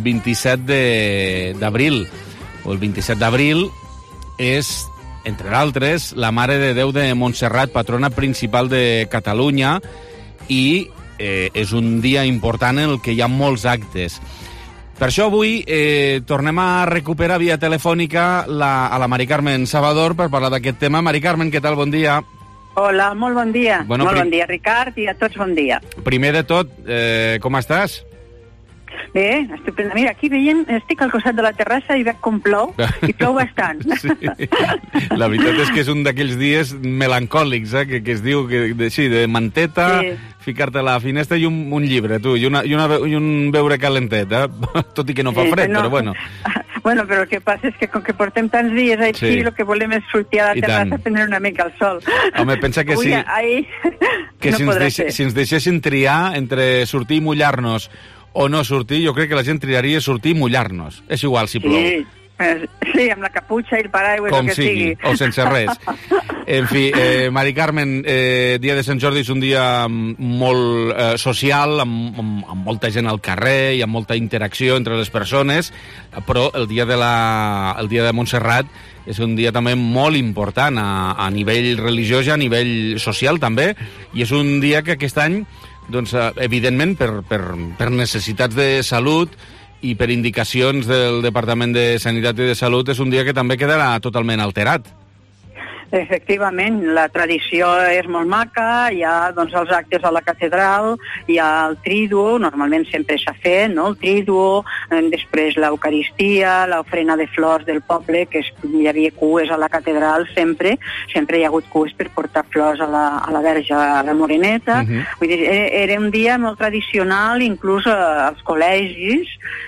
27 d'abril. El 27 d'abril és, entre d'altres, la Mare de Déu de Montserrat, patrona principal de Catalunya, i és un dia important en el que hi ha molts actes. Per això avui tornem a recuperar via telefònica a la Mari Carmen Salvador per parlar d'aquest tema. Mari Carmen, què tal? Bon dia. Hola, molt bon dia. Bon dia, Ricard, i a tots bon dia. Primer de tot, com estàs? Bé, estupenda. Mira, aquí veiem, estic al costat de la terrassa i veig com plou, i plou bastant. Sí. La veritat és que és un d'aquells dies melancòlics, que es diu de manteta, sí. Ficar-te a la finestra i un llibre, tu, i un beure calentet, tot i que no fa fred, però bueno. Bueno, però el que passa és que com que portem tants dies així, el que volem és sortir a la terrassa a prendre una mica el sol. Home, pensa que sí. Que si ens deixessin triar entre sortir i mullar-nos o no sortir, jo crec que la gent triaria sortir i mullar-nos. És igual si plou. Sí, amb la caputxa i el paraigua, com sigui, o sense res. En fi, Mari Carmen, dia de Sant Jordi és un dia molt social, amb molta gent al carrer i amb molta interacció entre les persones, però el dia de Montserrat és un dia també molt important a nivell religiós i a nivell social també, i és un dia que aquest any, doncs, evidentment, per necessitats de salut i per indicacions del Departament de Sanitat i de Salut, és un dia que també quedarà totalment alterat. Efectivament, la tradició és molt maca, hi ha doncs, els actes a la catedral, hi ha el tríduo, normalment sempre s'ha fet, no? El tríduo, després l'eucaristia, l'ofrena de flors del poble, que hi havia cues a la catedral sempre hi ha hagut cues per portar flors a la Verge, a la Moreneta. Vull dir, era un dia molt tradicional, inclús als col·legis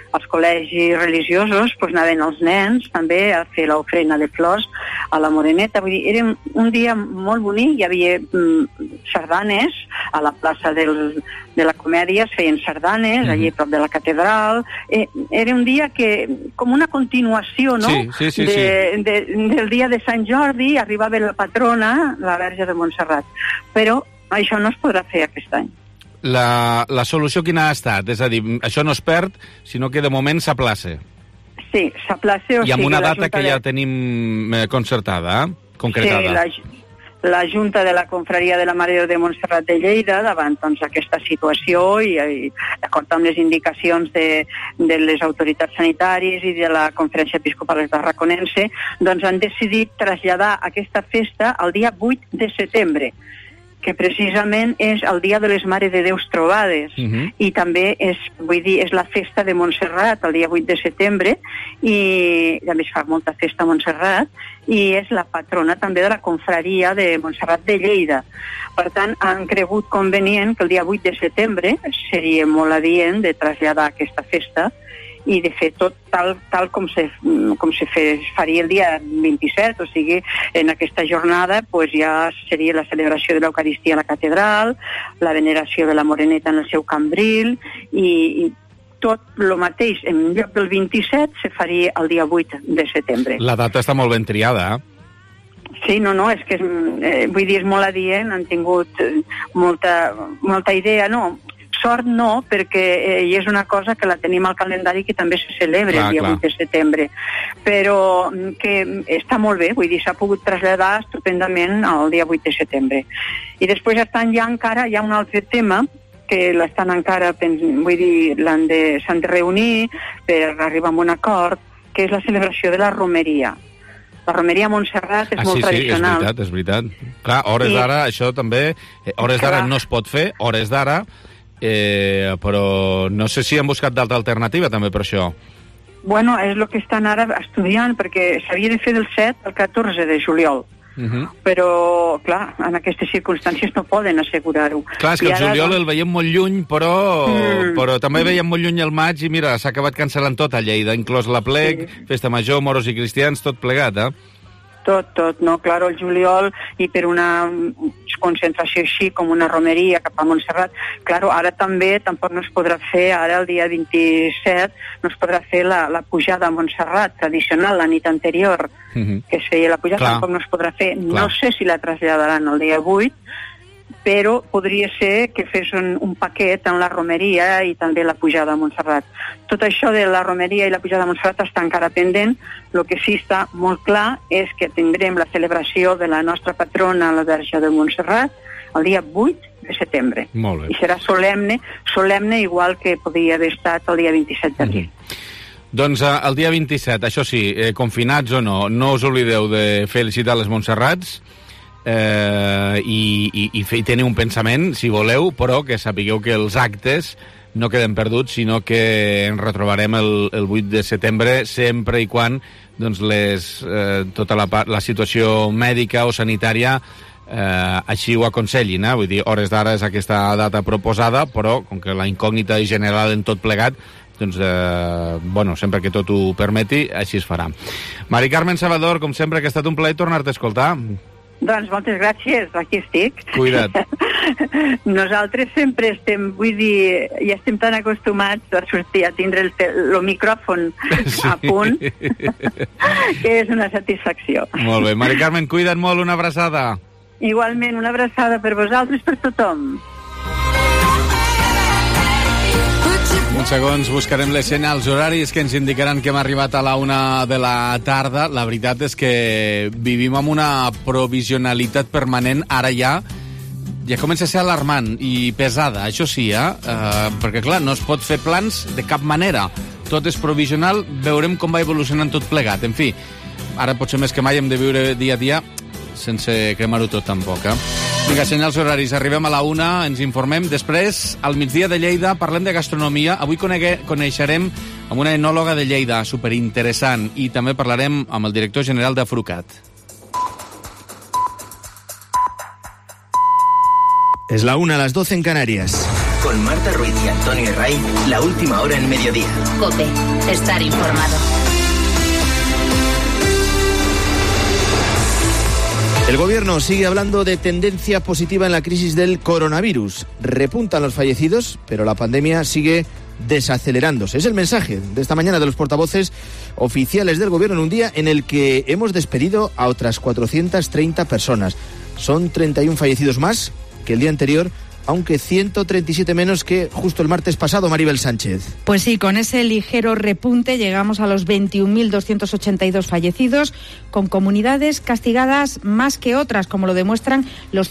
religiosos, doncs anaven els nens també a fer l'ofrena de flors a la Moreneta. Vull dir, era un dia molt bonic, hi havia sardanes a la plaça de la Comèdia, es feien sardanes allà a prop de la catedral. Era un dia que, com una continuació, no? Sí. Del dia de Sant Jordi arribava la patrona, la Verge de Montserrat. Però això no es podrà fer aquest any. La solució quina ha estat? És a dir, això no es perd, sinó que de moment s'aplaça. Sí, s'aplaça. I amb una data que ja tenim concertada, concretada. Sí, la Junta de la Confraria de la Mare de Déu de Montserrat de Lleida, davant doncs, aquesta situació i d'acord amb les indicacions de les autoritats sanitàries i de la Conferència Episcopal Tarraconense, doncs han decidit traslladar aquesta festa al dia 8 de setembre, que precisament és el dia de les Mare de Déus trobades, i també és la festa de Montserrat, el dia 8 de setembre, i també es fa molta festa a Montserrat, i és la patrona també de la confraria de Montserrat de Lleida. Per tant, han cregut convenient que el dia 8 de setembre seria molt adient de traslladar aquesta festa i de fer tot tal com se faria el dia 27, o sigui, en aquesta jornada pues, ja seria la celebració de l'Eucaristia a la catedral, la veneració de la Moreneta en el seu cambril, i tot el mateix, en lloc del 27, se faria el dia 8 de setembre. La data està molt ben triada, Sí, no, és que vull dir, és molt adient, han tingut molta idea, no? Sort no, perquè és una cosa que la tenim al calendari que també se celebra el dia 8 de setembre, però que està molt bé, vull dir, s'ha pogut traslladar estupendament al dia 8 de setembre. I després estan ja encara, hi ha un altre tema que l'estan encara, vull dir, s'han de reunir per arribar a un acord, que és la celebració de la romeria. La romeria a Montserrat és molt tradicional. Sí, és veritat. Clar, hores d'ara, això també, hores d'ara no es pot fer, hores d'ara, però no sé si han buscat d'altra alternativa també per això. Bueno, és el que estan ara estudiant, perquè s'havia de fer del 7 al 14 de juliol. Però, clar, en aquestes circumstàncies no poden assegurar-ho. Clar, és que el juliol el veiem molt lluny, però també veiem molt lluny el maig i mira, s'ha acabat cancel·lant tot a Lleida, inclòs la plec, festa major, moros i cristians, tot plegat, Tot, no? Clar, el juliol, i per una concentració així com una romeria cap a Montserrat, clar, ara també tampoc no es podrà fer, ara el dia 27 no es podrà fer la pujada a Montserrat tradicional, la nit anterior que es feia la pujada, tampoc no es podrà fer. No sé si la traslladaran el dia 8, però podria ser que fes un paquet en la romeria i també la pujada a Montserrat. Tot això de la romeria i la pujada a Montserrat està encara pendent. El que sí està molt clar és que tindrem la celebració de la nostra patrona, la Verge de Montserrat, el dia 8 de setembre. Molt bé. I serà solemne igual que podria haver estat el dia 27 d'abril. Doncs el dia 27, això sí, confinats o no, no us oblideu de felicitar les Montserrats, i teniu un pensament, si voleu, però que sapigueu que els actes no queden perduts, sinó que ens retrobarem el 8 de setembre, sempre i quan doncs, tota la situació mèdica o sanitària així ho aconsellin. Vull dir, hores d'ara és aquesta data proposada, però com que la incògnita és general en tot plegat, doncs, sempre que tot ho permeti, així es farà. Mari Carmen Salvador, com sempre, que ha estat un plaer tornar-te a escoltar. Doncs moltes gràcies, aquí estic. Cuida't. Nosaltres sempre estem, vull dir, ja estem tan acostumats a sortir, a tindre el micròfon a punt, que és una satisfacció. Molt bé. Mari Carmen, cuida't molt, una abraçada. Igualment, una abraçada per vosaltres, per tothom. Uns segons buscarem l'escena, els horaris que ens indicaran que hem arribat a la 1 de la tarda. La veritat és que vivim amb una provisionalitat permanent, ara ja comença a ser alarmant i pesada, això sí, perquè clar, no es pot fer plans de cap manera. Tot és provisional, veurem com va evolucionant tot plegat. En fi, ara potser més que mai hem de viure dia a dia sense cremar-ho tot tampoc, Vinga, senyals horaris, arribem a la 1, ens informem. Després, al migdia de Lleida, parlem de gastronomia. Avui coneixerem amb una enòloga de Lleida, superinteressant, i també parlarem amb el director general de Frucat. Es la 1, a las 12 en Canarias. Con Marta Ruiz y Antonio Herray, la última hora en mediodía. COPE, estar informado. El gobierno sigue hablando de tendencia positiva en la crisis del coronavirus. Repuntan los fallecidos, pero la pandemia sigue desacelerándose. Es el mensaje de esta mañana de los portavoces oficiales del gobierno en un día en el que hemos despedido a otras 430 personas. Son 31 fallecidos más que el día anterior, aunque 137 menos que justo el martes pasado, Maribel Sánchez. Pues sí, con ese ligero repunte llegamos a los 21.282 fallecidos, con comunidades castigadas más que otras, como lo demuestran los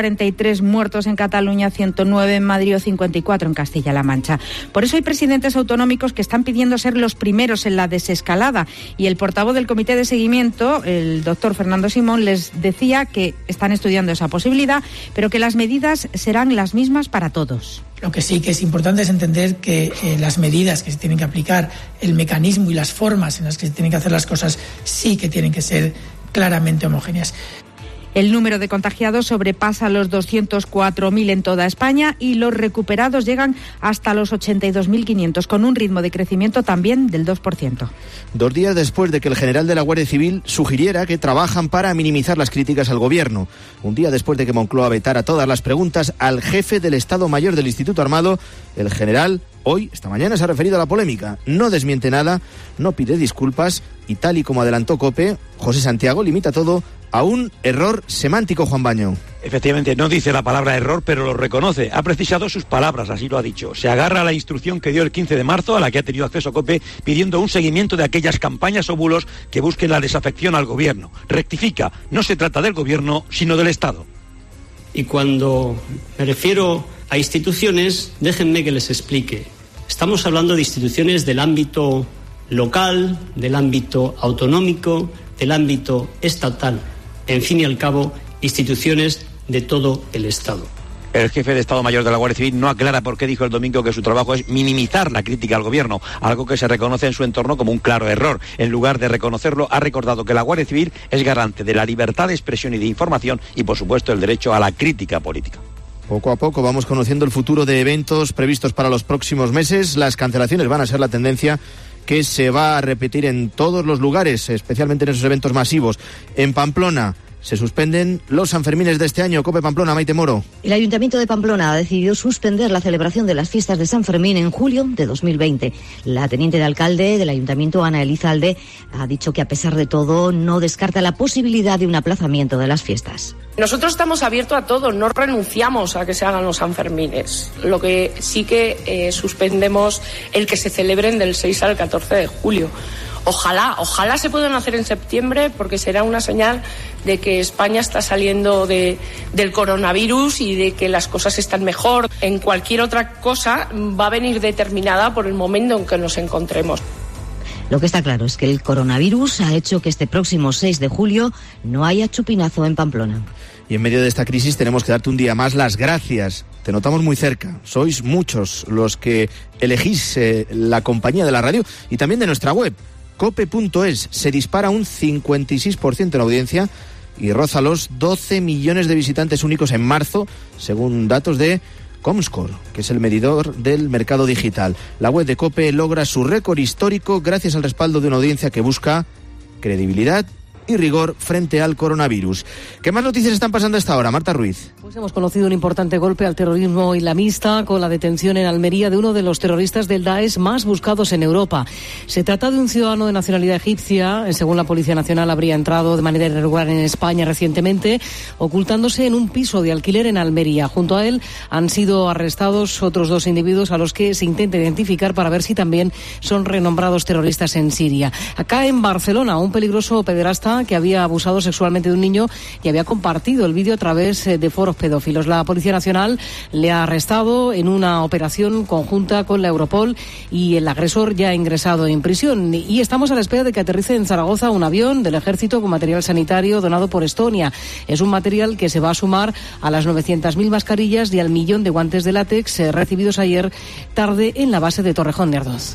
143 muertos en Cataluña, 109 en Madrid o 54 en Castilla-La Mancha. Por eso hay presidentes autonómicos que están pidiendo ser los primeros en la desescalada, y el portavoz del Comité de Seguimiento, el doctor Fernando Simón, les decía que están estudiando esa posibilidad, pero que las medidas serán las mismas para todos. Lo que sí que es importante es entender que las medidas que se tienen que aplicar, el mecanismo y las formas en las que se tienen que hacer las cosas sí que tienen que ser claramente homogéneas. El número de contagiados sobrepasa los 204.000 en toda España y los recuperados llegan hasta los 82.500, con un ritmo de crecimiento también del 2%. 2 días después de que el general de la Guardia Civil sugiriera que trabajan para minimizar las críticas al gobierno. Un día después de que Moncloa vetara todas las preguntas al jefe del Estado Mayor del Instituto Armado, el general hoy, esta mañana, se ha referido a la polémica. No desmiente nada, no pide disculpas y, tal y como adelantó COPE, José Santiago limita todo a un error semántico, Juan Baño. Efectivamente, no dice la palabra error, pero lo reconoce. Ha precisado sus palabras, así lo ha dicho. Se agarra a la instrucción que dio el 15 de marzo, a la que ha tenido acceso COPE, pidiendo un seguimiento de aquellas campañas o bulos que busquen la desafección al gobierno. Rectifica, no se trata del gobierno, sino del Estado. Y cuando me refiero a instituciones, déjenme que les explique. Estamos hablando de instituciones del ámbito local, del ámbito autonómico, del ámbito estatal. En fin y al cabo, instituciones de todo el Estado. El jefe de Estado Mayor de la Guardia Civil no aclara por qué dijo el domingo que su trabajo es minimizar la crítica al gobierno, algo que se reconoce en su entorno como un claro error. En lugar de reconocerlo, ha recordado que la Guardia Civil es garante de la libertad de expresión y de información y, por supuesto, el derecho a la crítica política. Poco a poco vamos conociendo el futuro de eventos previstos para los próximos meses. Las cancelaciones van a ser la tendencia que se va a repetir en todos los lugares, especialmente en esos eventos masivos. En Pamplona se suspenden los Sanfermines de este año. COPE Pamplona, Maite Moro. El Ayuntamiento de Pamplona ha decidido suspender la celebración de las fiestas de San Fermín en julio de 2020. La teniente de alcalde del Ayuntamiento, Ana Elizalde, ha dicho que a pesar de todo no descarta la posibilidad de un aplazamiento de las fiestas. Nosotros estamos abiertos a todo, no renunciamos a que se hagan los Sanfermines. Lo que sí que suspendemos el que se celebren del 6 al 14 de julio. Ojalá se puedan hacer en septiembre, porque será una señal de que España está saliendo del coronavirus y de que las cosas están mejor. En cualquier otra cosa va a venir determinada por el momento en que nos encontremos. Lo que está claro es que el coronavirus ha hecho que este próximo 6 de julio no haya chupinazo en Pamplona. Y en medio de esta crisis tenemos que darte un día más las gracias. Te notamos muy cerca. Sois muchos los que elegís la compañía de la radio y también de nuestra web. Cope.es se dispara un 56% en audiencia y roza los 12 millones de visitantes únicos en marzo, según datos de Comscore, que es el medidor del mercado digital. La web de COPE logra su récord histórico gracias al respaldo de una audiencia que busca credibilidad y rigor frente al coronavirus. ¿Qué más noticias están pasando a esta hora, Marta Ruiz? Pues hemos conocido un importante golpe al terrorismo islamista con la detención en Almería de uno de los terroristas del Daesh más buscados en Europa. Se trata de un ciudadano de nacionalidad egipcia. Según la Policía Nacional, habría entrado de manera irregular en España recientemente, ocultándose en un piso de alquiler en Almería. Junto a él han sido arrestados otros 2 individuos a los que se intenta identificar para ver si también son renombrados terroristas en Siria. Acá en Barcelona, un peligroso pederasta afirma que había abusado sexualmente de un niño y había compartido el vídeo a través de foros pedófilos. La Policía Nacional le ha arrestado en una operación conjunta con la Europol y el agresor ya ha ingresado en prisión. Y estamos a la espera de que aterrice en Zaragoza un avión del Ejército con material sanitario donado por Estonia. Es un material que se va a sumar a las 900.000 mascarillas y al 1.000.000 de guantes de látex recibidos ayer tarde en la base de Torrejón de Ardoz.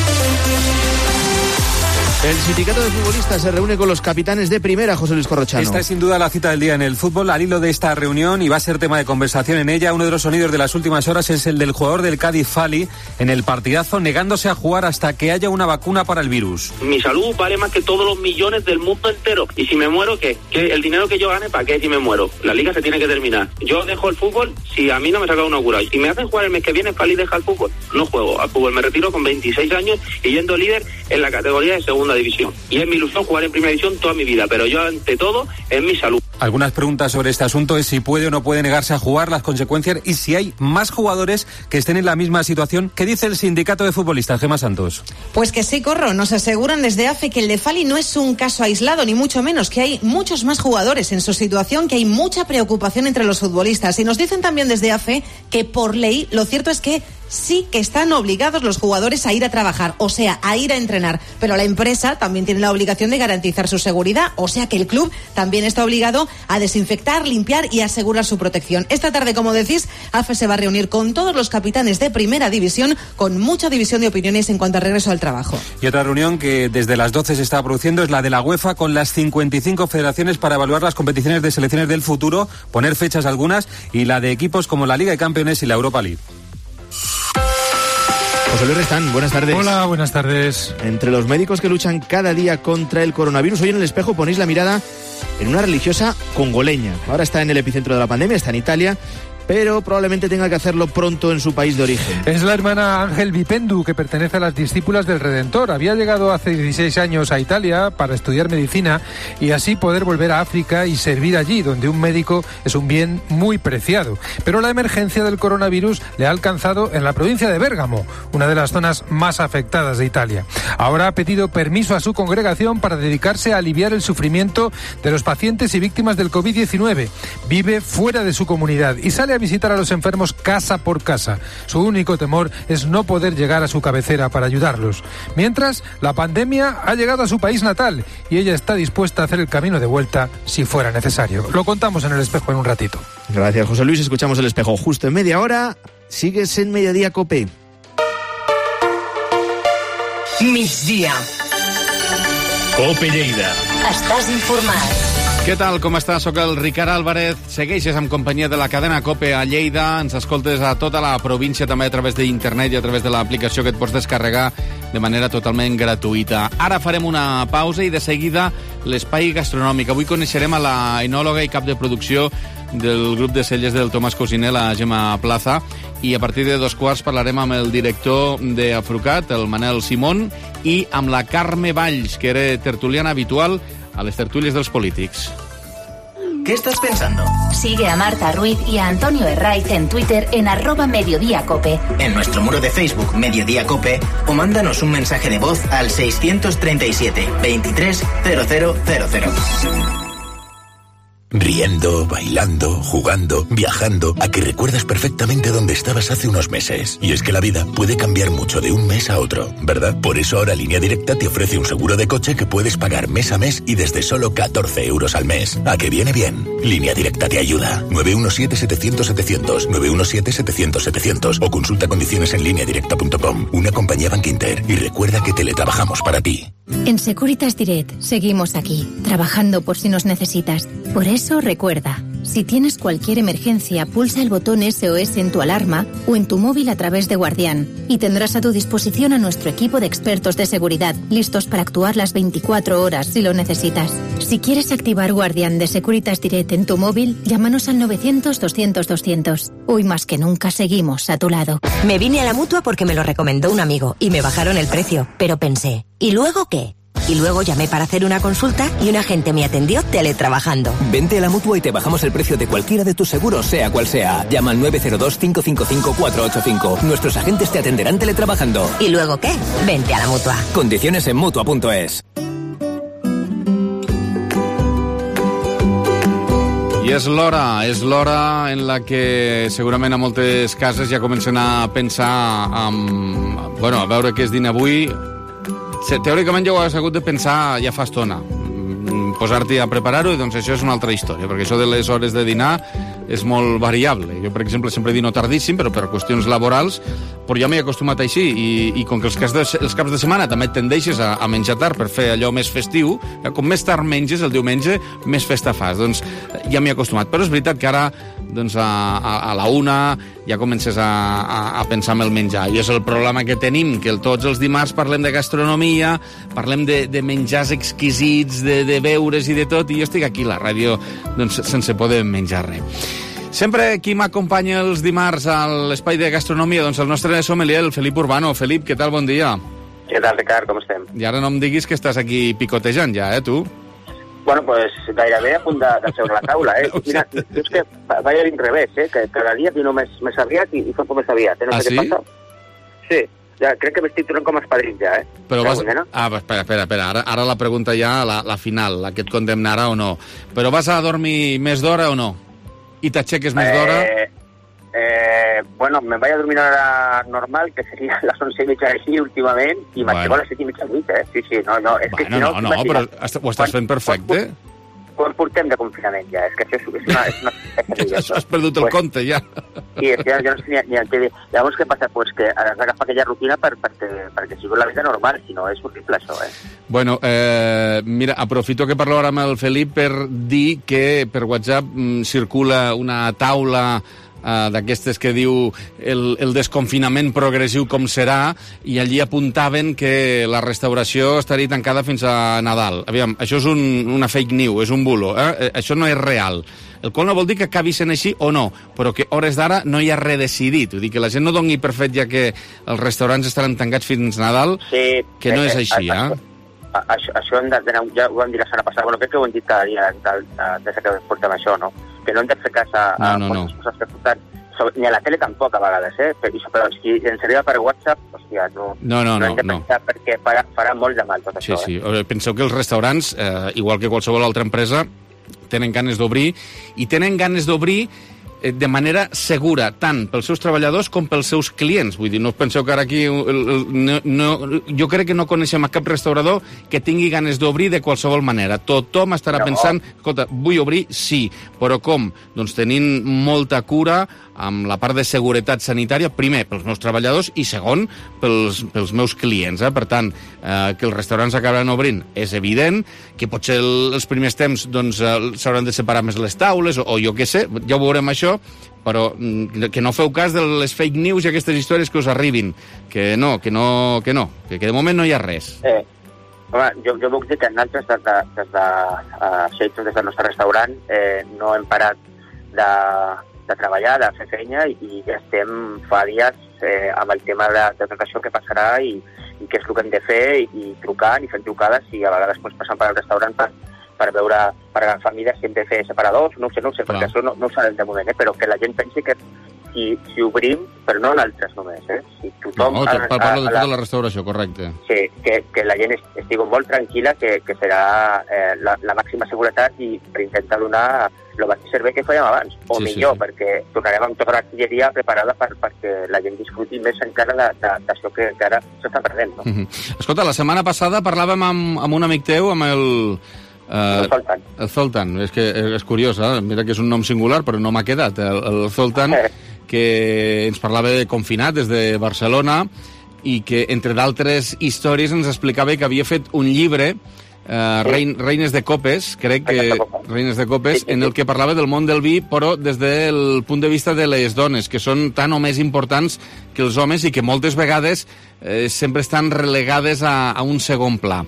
El sindicato de futbolistas se reúne con los capitanes de primera, José Luis Corrochano. Esta es sin duda la cita del día en el fútbol. Al hilo de esta reunión, y va a ser tema de conversación en ella, uno de los sonidos de las últimas horas es el del jugador del Cádiz, Fali, en el partidazo, negándose a jugar hasta que haya una vacuna para el virus. Mi salud vale más que todos los millones del mundo entero. Y si me muero, ¿qué? ¿El dinero que yo gane, para qué si me muero? La liga se tiene que terminar. Yo dejo el fútbol si a mí no me saca una cura. Si me hacen jugar el mes que viene, Fali deja el fútbol. No juego al fútbol. Me retiro con 26 años y yendo líder en la categoría de segunda división. Y es mi ilusión jugar en primera división toda mi vida, pero yo ante todo es mi salud. Algunas preguntas sobre este asunto es si puede o no puede negarse a jugar, las consecuencias y si hay más jugadores que estén en la misma situación. ¿Qué dice el sindicato de futbolistas, Gemma Santos? Pues que sí, Corro. Nos aseguran desde AFE que el de Fali no es un caso aislado, ni mucho menos, que hay muchos más jugadores en su situación, que hay mucha preocupación entre los futbolistas. Y nos dicen también desde AFE que por ley lo cierto es que sí que están obligados los jugadores a ir a trabajar, o sea, a ir a entrenar, pero la empresa también tiene la obligación de garantizar su seguridad, o sea que el club también está obligado a desinfectar, limpiar y asegurar su protección. Esta tarde, como decís, AFE se va a reunir con todos los capitanes de primera división, con mucha división de opiniones en cuanto al regreso al trabajo. Y otra reunión que desde las 12 se está produciendo es la de la UEFA con las 55 federaciones para evaluar las competiciones de selecciones del futuro, poner fechas algunas, y la de equipos como la Liga de Campeones y la Europa League. José Luis Restán, buenas tardes. Hola, buenas tardes. Entre los médicos que luchan cada día contra el coronavirus, hoy en El Espejo ponéis la mirada en una religiosa congoleña. Ahora está en el epicentro de la pandemia, está en Italia, pero probablemente tenga que hacerlo pronto en su país de origen. Es la hermana Ángel Vipendu, que pertenece a las discípulas del Redentor. Había llegado hace 16 años a Italia para estudiar medicina y así poder volver a África y servir allí, donde un médico es un bien muy preciado. Pero la emergencia del coronavirus le ha alcanzado en la provincia de Bérgamo, una de las zonas más afectadas de Italia. Ahora ha pedido permiso a su congregación para dedicarse a aliviar el sufrimiento de los pacientes y víctimas del COVID-19. Vive fuera de su comunidad y sale a visitar a los enfermos casa por casa. Su único temor es no poder llegar a su cabecera para ayudarlos. Mientras, la pandemia ha llegado a su país natal y ella está dispuesta a hacer el camino de vuelta si fuera necesario. Lo contamos en El Espejo en un ratito. Gracias, José Luis. Escuchamos El Espejo justo en media hora. Sigues en Mediodía Cope. Migdia. Cope Lleida. Estàs informat. Què tal, com estàs? Soc el Ricard Álvarez. Segueixes en companyia de la cadena COPE a Lleida. Ens escoltes a tota la província, també a través d'internet i a través de l'aplicació que et pots descarregar de manera totalment gratuïta. Ara farem una pausa i de seguida l'espai gastronòmic. Avui coneixerem a la enòloga i cap de producció del grup de celles del Tomàs Cosiner, la Gemma Plaza, i a partir de 2:15 parlarem amb el director d'Afrucat, el Manel Simón, i amb la Carme Valls, que era tertuliana habitual a les tertulias de los polítics. ¿Qué estás pensando? Sigue a Marta Ruiz y a Antonio Herraiz en Twitter en @mediodíacope. En nuestro muro de Facebook Mediodía Cope o mándanos un mensaje de voz al 637 23 0000. Riendo, bailando, jugando, viajando, a que recuerdas perfectamente dónde estabas hace unos meses. Y es que la vida puede cambiar mucho de un mes a otro, ¿verdad? Por eso ahora Línea Directa te ofrece un seguro de coche que puedes pagar mes a mes y desde solo 14 euros al mes. ¿A que viene bien? Línea Directa te ayuda. 917-700-700, 917-700-700 o consulta condiciones en lineadirecta.com. Una compañía Bankinter. Y recuerda que teletrabajamos para ti. En Securitas Direct seguimos aquí, trabajando por si nos necesitas. Por eso recuerda, si tienes cualquier emergencia, pulsa el botón SOS en tu alarma o en tu móvil a través de Guardián y tendrás a tu disposición a nuestro equipo de expertos de seguridad, listos para actuar las 24 horas si lo necesitas. Si quieres activar Guardián de Securitas Direct en tu móvil, llámanos al 900-200-200. Hoy más que nunca seguimos a tu lado. Me vine a la Mutua porque me lo recomendó un amigo y me bajaron el precio, pero pensé, ¿y luego qué? Y luego llamé para hacer una consulta y un agente me atendió teletrabajando. Vente a la Mutua y te bajamos el precio de cualquiera de tus seguros, sea cual sea. Llama al 902-555-485. Nuestros agentes te atenderán teletrabajando. ¿Y luego qué? Vente a la Mutua. Condiciones en Mutua.es. I és l'hora en la que segurament a moltes cases ja comencen a pensar a veure què és dinar avui. Teòricament ja ho has hagut de pensar ja fa estona. Posar-t'hi a preparar-ho, i doncs això és una altra història, perquè això de les hores de dinar és molt variable. Jo, per exemple, sempre dino tardíssim, però per qüestions laborals, però ja m'he acostumat així, i com que els caps de setmana també et tendeixes a menjar tard per fer allò més festiu, com més tard menges el diumenge, més festa fas. Doncs ja m'he acostumat. Però és veritat que ara, doncs, a la una ja comences a pensar en el menjar. I és el problema que tenim, que tots els dimarts parlem de gastronomia, parlem de menjars exquisits, de beures i de tot, i jo estic aquí a la ràdio doncs, sense poder menjar res. Sempre qui m'acompanya els dimarts a l'espai de gastronomia, doncs el nostre sommelier, el Felip Urbano. Felip, què tal? Bon dia. Què tal, Ricard? Com estem? I ara no em diguis que estàs aquí picotejant ja, tu? Bueno, pues gairebé a punt de seure la taula, Mira, és que vaig a l'inrevés, que cada dia dino més aviat i fa més aviat, No sé què passa. Sí, ja, crec que m'estic tornant com a espadrins ja, Però vas... Espera, ara la pregunta ja, la final, la que et condemnarà o no. Però vas a dormir més d'hora o no? I t'aixeques més d'hora? Bueno, me'n vaig a dormir a l'hora normal, que seria a les 11:30 així últimament, i m'aixeco a les 7:30 8, Sí, no, és que si no... No, però ho estàs fent perfecte. Quan portem de confinament ja? És que això és una... Has perdut el compte, ja. Sí, és que ja no sé ni el que dir. Llavors, què passa? Pues que has d'agafar aquella rutina perquè sigui la vida normal, si no és horrible, això, Bueno, mira, aprofito que parlo ara amb el Felip per dir que per WhatsApp circula una taula d'aquestes que diu el desconfinament progressiu com serà, i allí apuntaven que la restauració estaria tancada fins a Nadal. Aviam, això és una fake news, és un bulo, això no és real. El qual no vol dir que acabi sent així o no, però que hores d'ara no hi ha res decidit. Vull dir que la gent no doni per fet ja que els restaurants estaran tancats fins Nadal, que no és així, Això hem d'anar, ja ho vam dir la setmana passada, crec que ho hem dit cada dia des que portem això, no? Que no hem de fer cas a les coses que porten, ni a la tele tampoc a vegades, però si ens arriba per WhatsApp, hòstia, no hem de pensar perquè farà molt de mal tot això. Sí. Penseu que els restaurants, igual que qualsevol altra empresa, tenen ganes d'obrir, i tenen ganes d'obrir de manera segura, tant pels seus treballadors com pels seus clients. Vull dir, no us penseu que ara aquí... jo crec que no coneixem a cap restaurador que tingui ganes d'obrir de qualsevol manera. Tothom estarà pensant, escolta, vull obrir, sí, però com? Doncs tenint molta cura amb la part de seguretat sanitària, primer, pels meus treballadors, i segon, pels meus clients. Per tant, que els restaurants acabaran obrint és evident, que potser els primers temps s'hauran de separar més les taules, o jo què sé, ja ho veurem això, però que no feu cas de les fake news i aquestes històries que us arribin, que de moment no hi ha res. Home, jo puc dir que nosaltres des del nostre restaurant no hem parat de treballar, de fer feina, i ja estem fa dies amb el tema de tot això que passarà i què és el que hem de fer, i trucant i fent trucades, i a vegades passant per al restaurant per veure, per agafar mides, si hem de fer separadors, no ho sé, perquè això no ho sabem de moment, però que la gent pensi que si obrim, però no nosaltres només, si tothom... No, parlo de tota la restauració, correcte. Sí, que la gent estigui molt tranquil·la, que serà la màxima seguretat, i per intentar donar el mateix servei que fèiem abans, o millor, perquè tornarem amb tota l'artilleria preparada perquè la gent disfruti més encara d'això que ara s'està perdent. Escolta, la setmana passada parlàvem amb un amic teu, amb el Zoltan. El Zoltan, és que és curiós, mira que és un nom singular, però no m'ha quedat. El Zoltan, que ens parlava de confinat des de Barcelona, i que, entre d'altres històries, ens explicava que havia fet un llibre, Reines de Copes, crec que Reines de Copes, en el que parlava del món del vi, però des del punt de vista de les dones, que són tan o més importants que els homes, i que moltes vegades sempre estan relegades a un segon pla.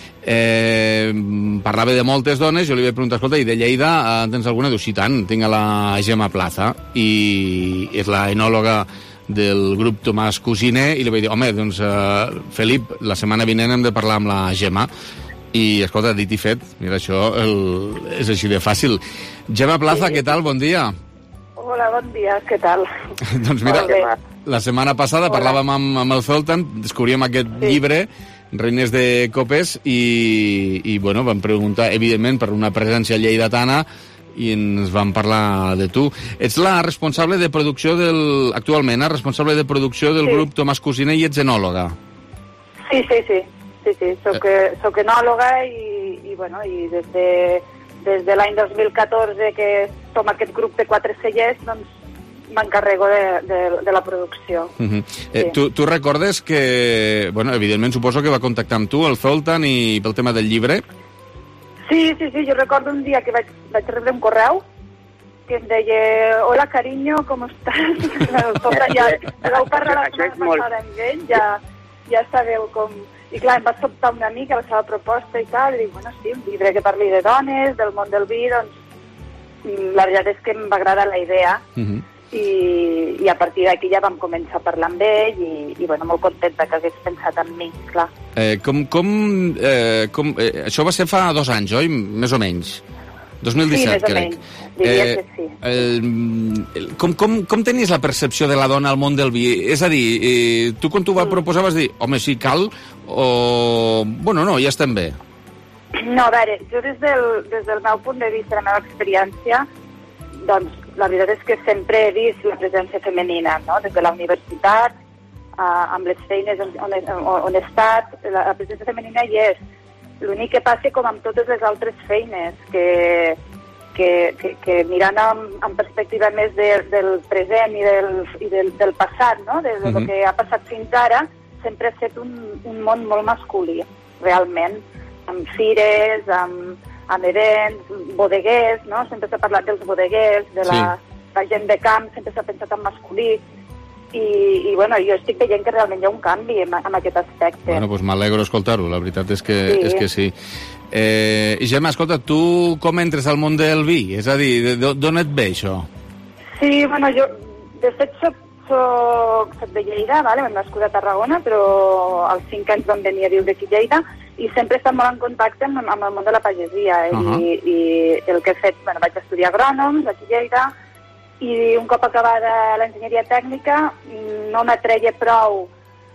Parlava de moltes dones, jo li vaig preguntar, escolta, i de Lleida tens alguna? Diu, sí, tant, tinc a la Gemma Plaza, i és la enòloga del grup Tomàs Cusiner, i li vaig dir, home, doncs, Felip, la setmana vinent hem de parlar amb la Gemma. I, escolta, dit i fet, mira, això és així de fàcil. Gemma Plaza, què tal? Bon dia. Hola, bon dia, què tal? Doncs mira, la setmana passada parlàvem amb el Zoltan, descobríem aquest llibre, Reines de Copes, i bueno, vam preguntar, evidentment, per una presència lleidatana, i ens van parlar de tu. Ets la responsable de producció actualment, responsable de producció del grup Tomàs Cosiner i ets enòloga. Sí. Soc enòloga i des de l'any 2014 que som aquest grup de 4 cellers, doncs m'encarrego de la producció. Tu recordes que, evidentment suposo que va contactar amb tu el Zoltan i pel tema del llibre? Sí, jo recordo un dia que vaig rebre un correu que em deia: hola, cariño, ¿cómo estás? El Zoltan ja vau parlar la setmana passada amb ell, ja sabeu com... I clar, em va sobtar una mica la seva proposta i tal, i dic, sí, un llibre que parli de dones, del món del vi, doncs la veritat és que em va agradar la idea. I a partir d'aquí ja vam començar a parlar amb ell i molt contenta que hagués pensat en mi, clar. Això va ser fa 2 anys, oi? Més o menys. 2017, crec. Diria que sí. Com tenies la percepció de la dona al món del vi? És a dir, tu quan t'ho vas proposar vas dir, home, sí, cal, o... no, ja estem bé. No, a veure, jo des del meu punt de vista, la meva experiència, doncs la veritat és que sempre he vist la presència femenina, no? Des de la universitat, amb les feines on he estat, la presència femenina hi és. L'únic que passa, com amb totes les altres feines, que mirant amb perspectiva més del present i del passat, no? Del que ha passat fins ara, sempre ha estat un món molt masculí, realment, amb fires, amb events, bodeguers, no? Sempre s'ha parlat dels bodeguers, de la gent de camp, sempre s'ha pensat en masculí, i jo estic veient que realment hi ha un canvi en aquest aspecte. Doncs m'alegro escoltar-ho, la veritat és que sí. Gemma, escolta, tu com entres al món del vi? És a dir, d'on et ve això? Sí, jo de fet soc de Lleida, vam nascut a Tarragona, però als 5 anys vam venir a viure aquí a Lleida i sempre he estat molt en contacte amb el món de la pagesia i el que he fet, vaig estudiar agrònoms aquí a Lleida, i un cop acabada l'enginyeria tècnica no m'atreia prou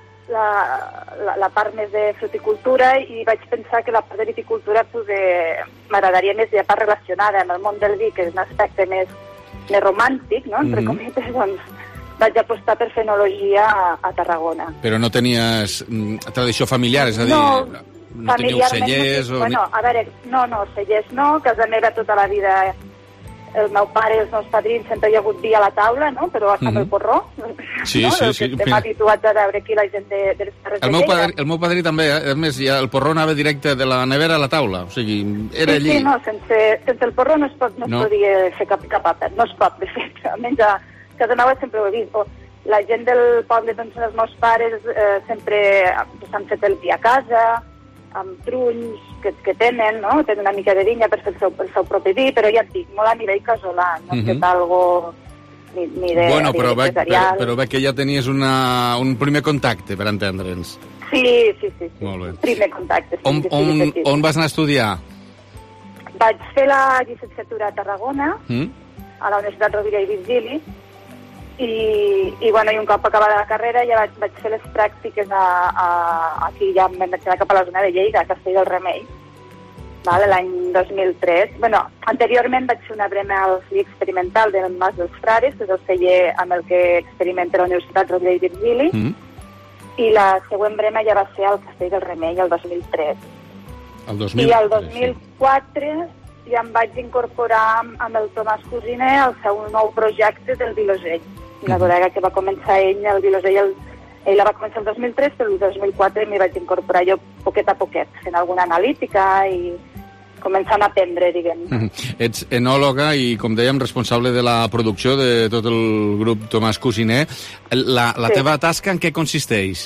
la part més de fruticultura i vaig pensar que la part de viticultura m'agradaria més la part relacionada amb el món del vi, que és un aspecte més romàntic, no? Entre cometes, doncs vaig apostar per fenologia a Tarragona. Però no tenies tradició familiar, és a dir, no teníeu cellers? A veure, no, cellers no, casa meva tota la vida... El meu pare i els meus padrins sempre hi ha hagut vi a la taula, no? Però amb el porró. Sí. Estem habituats a veure aquí la gent de les Terres de Lleida. El meu padrí també, a més, el porró anava directe de la nevera a la taula, o sigui, era allí. Sí, no, sense el porró no es podia fer cap àpat, no es pot, de fet. Almenys a casa meva sempre ho he vist. La gent del poble, doncs, els meus pares sempre s'han fet el vi a casa, amb trunys que tenen, no? Tenen una mica de vinya per fer el seu propi vi, però ja et dic, molt a nivell casolà, no és fet algo ni de empresarial. Però veig que ja tenies un primer contacte, per entendre'ns. Sí. Molt bé. Primer contacte. On vas anar a estudiar? Vaig fer la llicenciatura a Tarragona, a la Universitat Rovira i Virgili, i un cop acabada la carrera ja vaig fer les pràctiques aquí, ja em vaig anar cap a la zona de Lleida, a Castell del Remei, l'any 2003. Anteriorment vaig fer una brema al celler experimental del Mas dels Frares, que és el celler amb el que experimenta la Universitat Rovira i Virgili, i la següent brema ja va ser al Castell del Remei, el 2003. I el 2004 ja em vaig incorporar amb el Tomàs Cosiner al seu nou projecte del Vilosell. La bodega que va començar ell, el Vilosell, ell la va començar el 2003, però el 2004 m'hi vaig incorporar jo poquet a poquet, fent alguna analítica i començant a aprendre, diguem. Ets enòloga i, com dèiem, responsable de la producció de tot el grup Tomàs Cosiner. La teva tasca en què consisteix?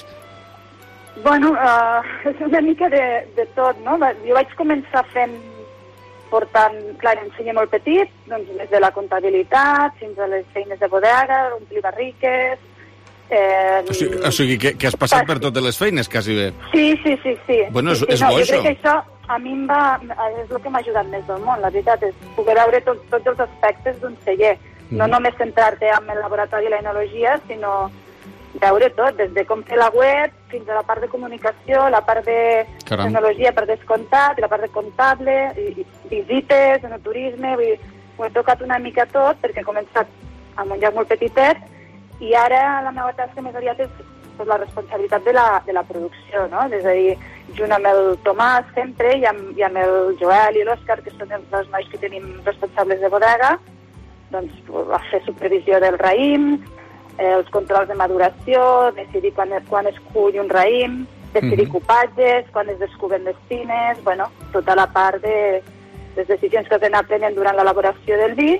És una mica de tot, no? Jo vaig començar portant, clar, ensenyer molt petit, doncs des de la comptabilitat fins a les feines de bodega, omplir barriques... O sigui, que has passat per totes les feines, quasi bé. Sí. Bueno, és bo, jo això. crec que això a mi és el que m'ha ajudat més del món, la veritat, és poder veure tots els aspectes d'un celler. No només centrar-te en el laboratori i la enologia, sinó veure tot, des de com fer la web fins a la part de comunicació, la part de tecnologia per descomptat, i la part de comptable, i visites, enoturisme, ho he tocat una mica tot, perquè he començat amb un lloc molt petitet, i ara la meva tasca més aviat és la responsabilitat de la producció, no? És a dir, junt amb el Tomàs sempre, i amb el Joel i l'Òscar, que són els dos nois que tenim responsables de bodega, doncs a fer supervisió del raïm, els controls de maduració, decidir quan es cull un raïm, decidir cupatges, quan es descubren les tines, bueno, tota la part de les decisions que has d'anar prenent durant l'elaboració del vi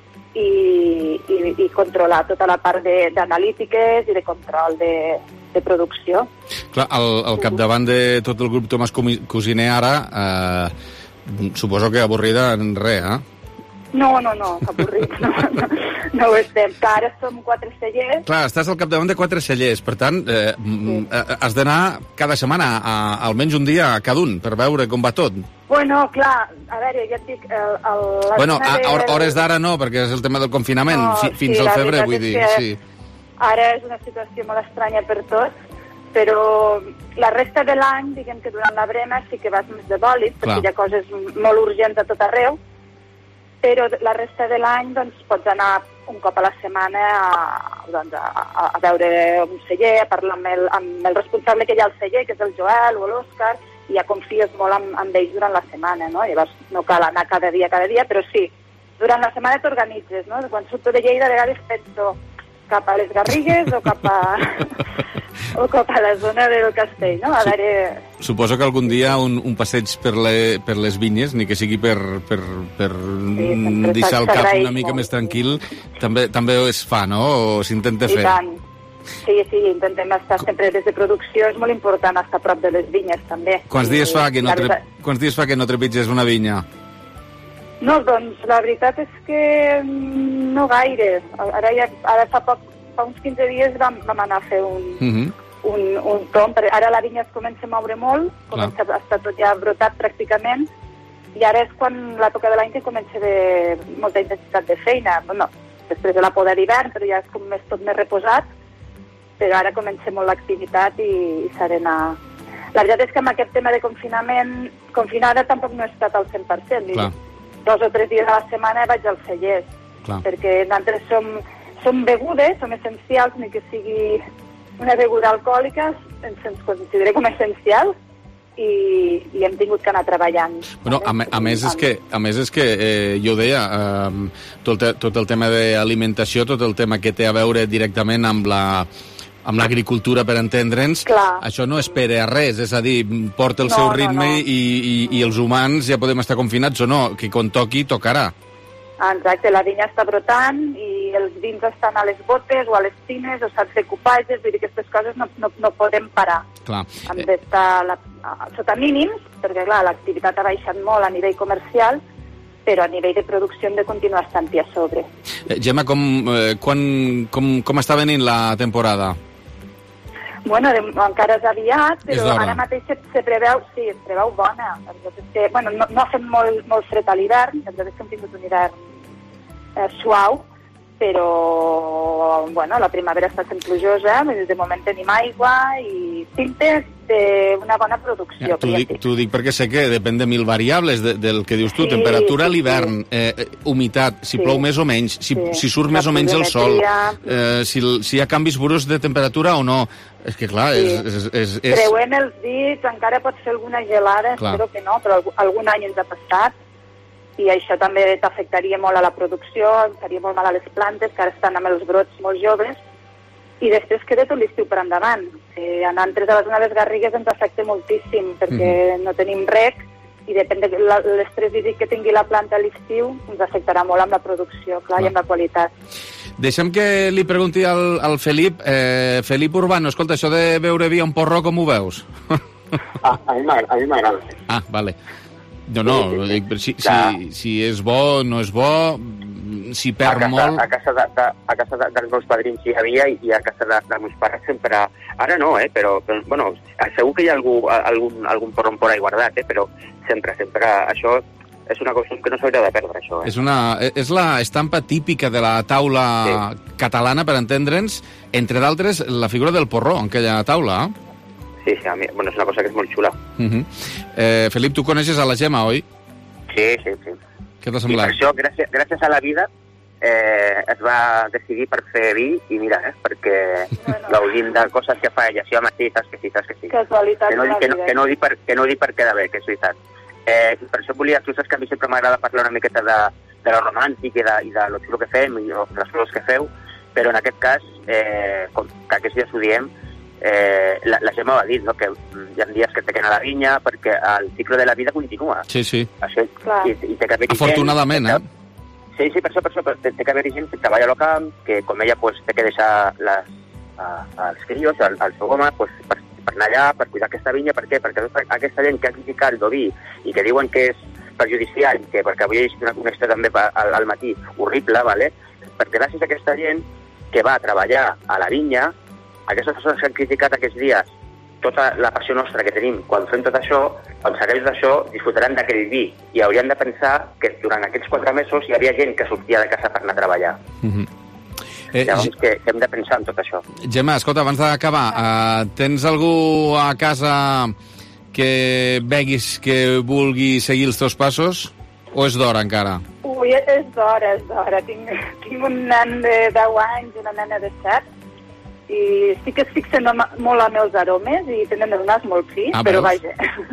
i controlar tota la part d'analítiques i de control de producció. Clar, al capdavant de tot el grup Tomàs Cosiner ara, suposo que avorrida en res, eh? No, avorrit, no ho estem. Ara som 4 cellers. Clar, estàs al capdavant de 4 cellers, per tant, has d'anar cada setmana, almenys un dia a cada un, per veure com va tot. Bueno, clar, a veure, ja et dic... Bueno, a hores d'ara no, perquè és el tema del confinament, fins al febrer, vull dir, sí. Ara és una situació molt estranya per tots, però la resta de l'any, diguem que durant la brema sí que vas més de bòlit, perquè hi ha coses molt urgents a tot arreu, però la resta de l'any doncs, pots anar un cop a la setmana a veure un celler, a parlar amb el responsable que hi ha al celler, que és el Joel o l'Òscar, i ja confies molt amb ells durant la setmana, no? Llavors no cal anar cada dia, però sí, durant la setmana t'organitzes, no? Quan surto de Lleida a vegades penso cap a les Garrigues o cap a la zona del Castell, no? A veure... Suposo que algun dia un passeig per les vinyes, ni que sigui per deixar el cap una mica més tranquil, també es fa, no? O s'intenta fer? I tant. Sí, intentem estar sempre des de producció, és molt important estar a prop de les vinyes, també. Quants dies fa que no trepitges una vinya? No, doncs la veritat és que no gaire. Ara fa uns 15 dies vam anar a fer un tomb. Ara la vinya es comença a moure molt, comença a estar tot ja brotat pràcticament, i ara és quan l'època de l'any que comença a haver molta intensitat de feina. Bueno, després de la poda d'hivern, però ja és com tot més reposat, però ara comença molt l'activitat i s'ha d'anar... La veritat és que amb aquest tema de confinament, confinada tampoc no he estat al 100%. Clar. 2 o 3 dies a la setmana vaig als cellers, perquè nosaltres som begudes, som essencials, ni que sigui una beguda alcohòlica, ens considerem com essencial i hem tingut que anar treballant. Bueno, a més és que jo ho deia, tot el tema d'alimentació, tot el tema que té a veure directament amb l'agricultura, per entendre'ns, això no espera a res, és a dir, porta el seu ritme i els humans ja podem estar confinats o no, que quan toqui, tocarà. Exacte, la vinya està brotant i els vins estan a les botes o a les tines o s'han fet cupatges, vull dir que aquestes coses no podem parar. Hem d'estar sota mínims, perquè clar, l'activitat ha baixat molt a nivell comercial, però a nivell de producció hem de continuar estant-hi a sobre. Gemma, com està venint la temporada? Bueno, encara és aviat, però ara mateix se preveu, sí, es preveu bona. Bueno, no ha fet molt fred a l'hivern, és que hem tingut un hivern suau, però bueno, la primavera està sent plujosa, de moment tenim aigua i pinta d'una bona producció. T'ho dic perquè sé que depèn de 1000 variables del que dius tu, temperatura a l'hivern, humitat, si plou més o menys, si surt més o menys el sol, si hi ha canvis bruscs de temperatura o no. És que clar, és... Creuem els dits, encara pot ser alguna gelada, espero que no, però algun any ens ha passat, i això també t'afectaria molt a la producció, faria molt mal a les plantes, que ara estan amb els brots molt joves, i després queda tot l'estiu per endavant. A nosaltres a la zona de les Garrigues ens afecta moltíssim, perquè no tenim rec, i depèn de l'estrès hídric que tingui la planta a l'estiu, ens afectarà molt amb la producció, clar, i amb la qualitat. Deixem que li pregunti al Felip. Felip Urbano, escolta, això de beure vi a un porró, com ho veus? A mi m'agrada. Ah, vale. No, si és bo, no és bo, si perd molt... A casa dels meus padrins hi havia i a casa dels meus pares sempre... Ara no, però bueno, segur que hi ha algun porró por ahí guardat, però sempre, això és una cosa que no s'hauria de perdre, això. És la estampa típica de la taula catalana, per entendre'ns, entre d'altres, la figura del porró en aquella taula, Sí, bueno, és una cosa que és molt xula. Felip, tu coneixes a la Gemma, oi? Sí. Què t'ha I per semblat? això, gràcies a la vida, es va decidir per fer vi, i mira, perquè gaudint de coses que fa ella, sí, home, sí, saps que sí. Casualitat de la vida. Que no ho dic per quedar bé, que és veritat. Per això volia, tu saps que a mi sempre m'agrada parlar una miqueta de lo romàntic i de lo xulo que fem i de les coses que feu, però en aquest cas, com que aquests dies ho diem, la Gemma va dir, no?, que hi ha dies que te queden a la vinya perquè el cicle de la vida continua. Sí. Això, i té que haver-hi Afortunadament, gent, Sí, per això té que haver-hi gent que treballa al camp, que com ella pues, té que deixar els crios, el seu home, pues, per anar allà, per cuidar aquesta vinya. Per què? Perquè tota aquesta gent que ha criticat el vi i que diuen que és perjudicial, perquè avui he llegit una història també al matí horrible, ¿vale? Perquè gràcies a aquesta gent que va a treballar a la vinya, aquestes persones que han criticat aquests dies tota la passió nostra que tenim quan fem tot això, quan segueix d'això, disfrutaran d'aquell vi i haurien de pensar que durant aquests 4 mesos hi havia gent que sortia de casa per anar a treballar. Llavors que hem de pensar en tot això. Gemma, escolta, abans d'acabar, tens algú a casa que veguis que vulgui seguir els teus passos o és d'hora encara? Ui, és d'hora. Tinc un nen de 10 anys i una nena de 7 i sí que es fixen molt en els aromes i tenen el nas molt fi, però vaja.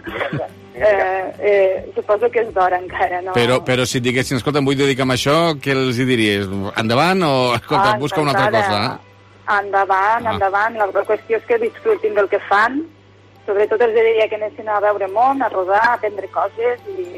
Suposo que és d'hora encara, no? Però si et diguessin, escolta, em vull dedicar a això, què els hi diries? Endavant o, escolta, busca una altra cosa? Endavant. La qüestió és que disfrutin del que fan. Sobretot els diria que anessin a veure món, a rodar, a aprendre coses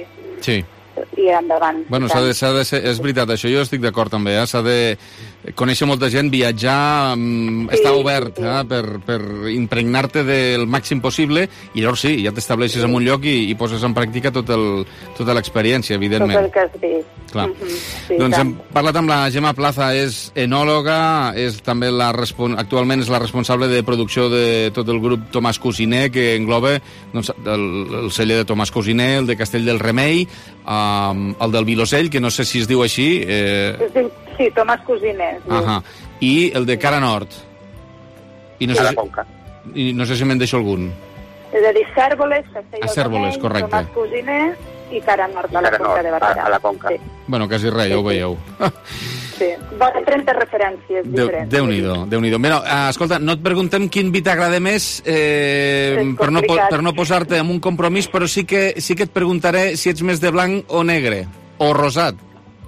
i endavant. Bueno, s'ha de ser, és veritat, això jo estic d'acord també, s'ha de conèixer molta gent, viatjar, estar obert per impregnar-te del màxim possible i llavors sí, ja t'estableixes en un lloc i poses en pràctica tota l'experiència, evidentment. Tot el que has vist. Clar. Doncs hem parlat amb la Gemma Plaza, és enòloga, és també actualment és la responsable de producció de tot el grup Tomàs Cosiner, que engloba el celler de Tomàs Cosiner, el de Castell del Remei, el del Vilosell, que no sé si es diu així. Sí, Tomàs Cosiner. I el de Cara Nord. A la Conca. I no sé si me'n deixo algun. És a dir, Cérvoles, Castell del Remei, Tomàs Cosiner i Cara Nord, a la Conca de Barberà. A la Conca. Bueno, quasi res, ja ho veieu. Sí, 30 referències diferents. Déu-n'hi-do. Mira, escolta, no et preguntem quin vi t'agrada més per no posar-te en un compromís, però sí que et preguntaré si ets més de blanc o negre, o rosat,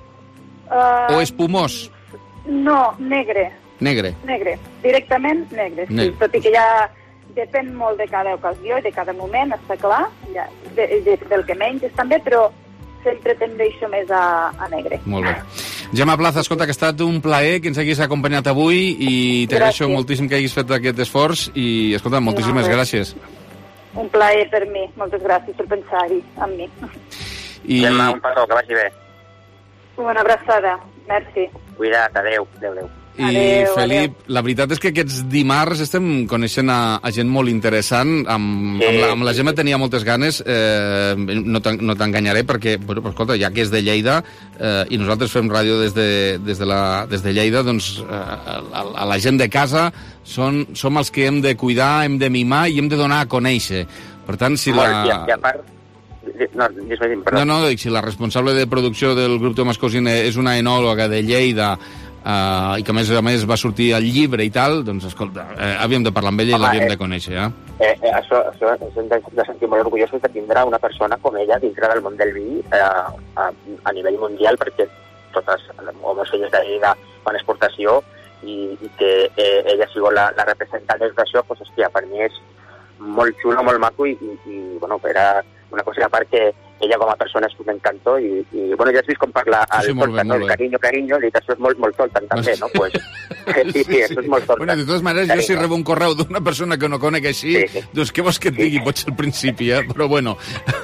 o espumós. No, negre. Negre. Directament negre, sí. Tot i que ja depèn molt de cada ocasió i de cada moment, està clar, del que menges també, però sempre tendeixo més a negre. Molt bé. Gemma Plaza, escolta, que ha estat un plaer que ens haguis acompanyat avui i t'agraeixo moltíssim que haguis fet aquest esforç i, escolta, moltíssimes gràcies. Un plaer per mi. Moltes gràcies per pensar-hi en mi. Gemma, un petó, que vagi bé. Una abraçada. Merci. Cuida't, adeu. I, Felip, la veritat és que aquests dimarts estem coneixent a gent molt interessant. Amb la Gemma tenia moltes ganes, no t'enganyaré, perquè, bueno, escolta, ja que és de Lleida i nosaltres fem ràdio des de Lleida, doncs a la gent de casa som els que hem de cuidar, hem de mimar i hem de donar a conèixer. Per tant, si la... I a part... No, si la responsable de producció del grup Tomàs Cosiner és una enòloga de Lleida i que a més va sortir al llibre i tal, doncs escolta, havíem de parlar amb ella i l'havíem de conèixer, Això hem de sentir molt orgullosos de tindre una persona com ella dintre del món del vi a nivell mundial, perquè totes les filles de Lleida fan exportació i que ella sigui la representant d'això, doncs, hòstia, per mi és molt xulo, molt maco i bueno, era una cosa a part que ella com a persona és un encanto i bueno, ja has vist com parla el Toltan, no? Carinyo, i això és molt Toltan també, no? Pues, sí, això és molt Toltan. Bueno, de totes maneres, jo si rebo un correu d'una persona que no conec així, doncs què vols que et digui? Potser al principi, però bueno.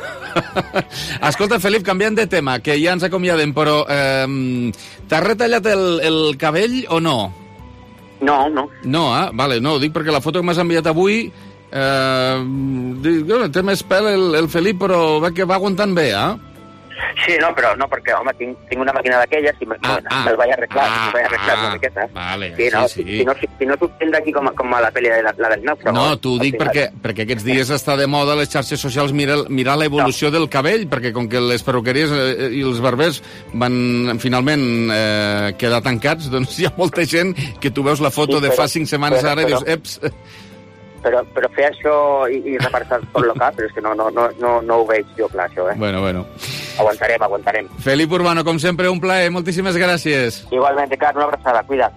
Escolta, Felip, canviant de tema, que ja ens acomiadem, però t'has retallat el cabell o no? No. No, vale, no, ho dic perquè la foto que m'has enviat avui té més pèl el Felip, però que va aguantant bé, Sí, no, però no, perquè, home, tinc una màquina d'aquelles i me'l vaig arreglar, una miqueta. Vale, sí. Si no t'ho tens d'aquí com a la pel·li de la del Nàufrago. No, t'ho dic perquè aquests dies està de moda a les xarxes socials mirar l'evolució del cabell, perquè com que les perruqueries i els barbers van finalment quedar tancats, doncs hi ha molta gent que tu veus la foto de fa 5 setmanes ara i dius, eps... Però fer això i repartir tot el cap, però és que no ho veig jo clar, això, Bueno. Aguantarem. Felip Urbano, com sempre, un plaer. Moltíssimes gràcies. Igualment, Ricard, una abraçada. Cuida't.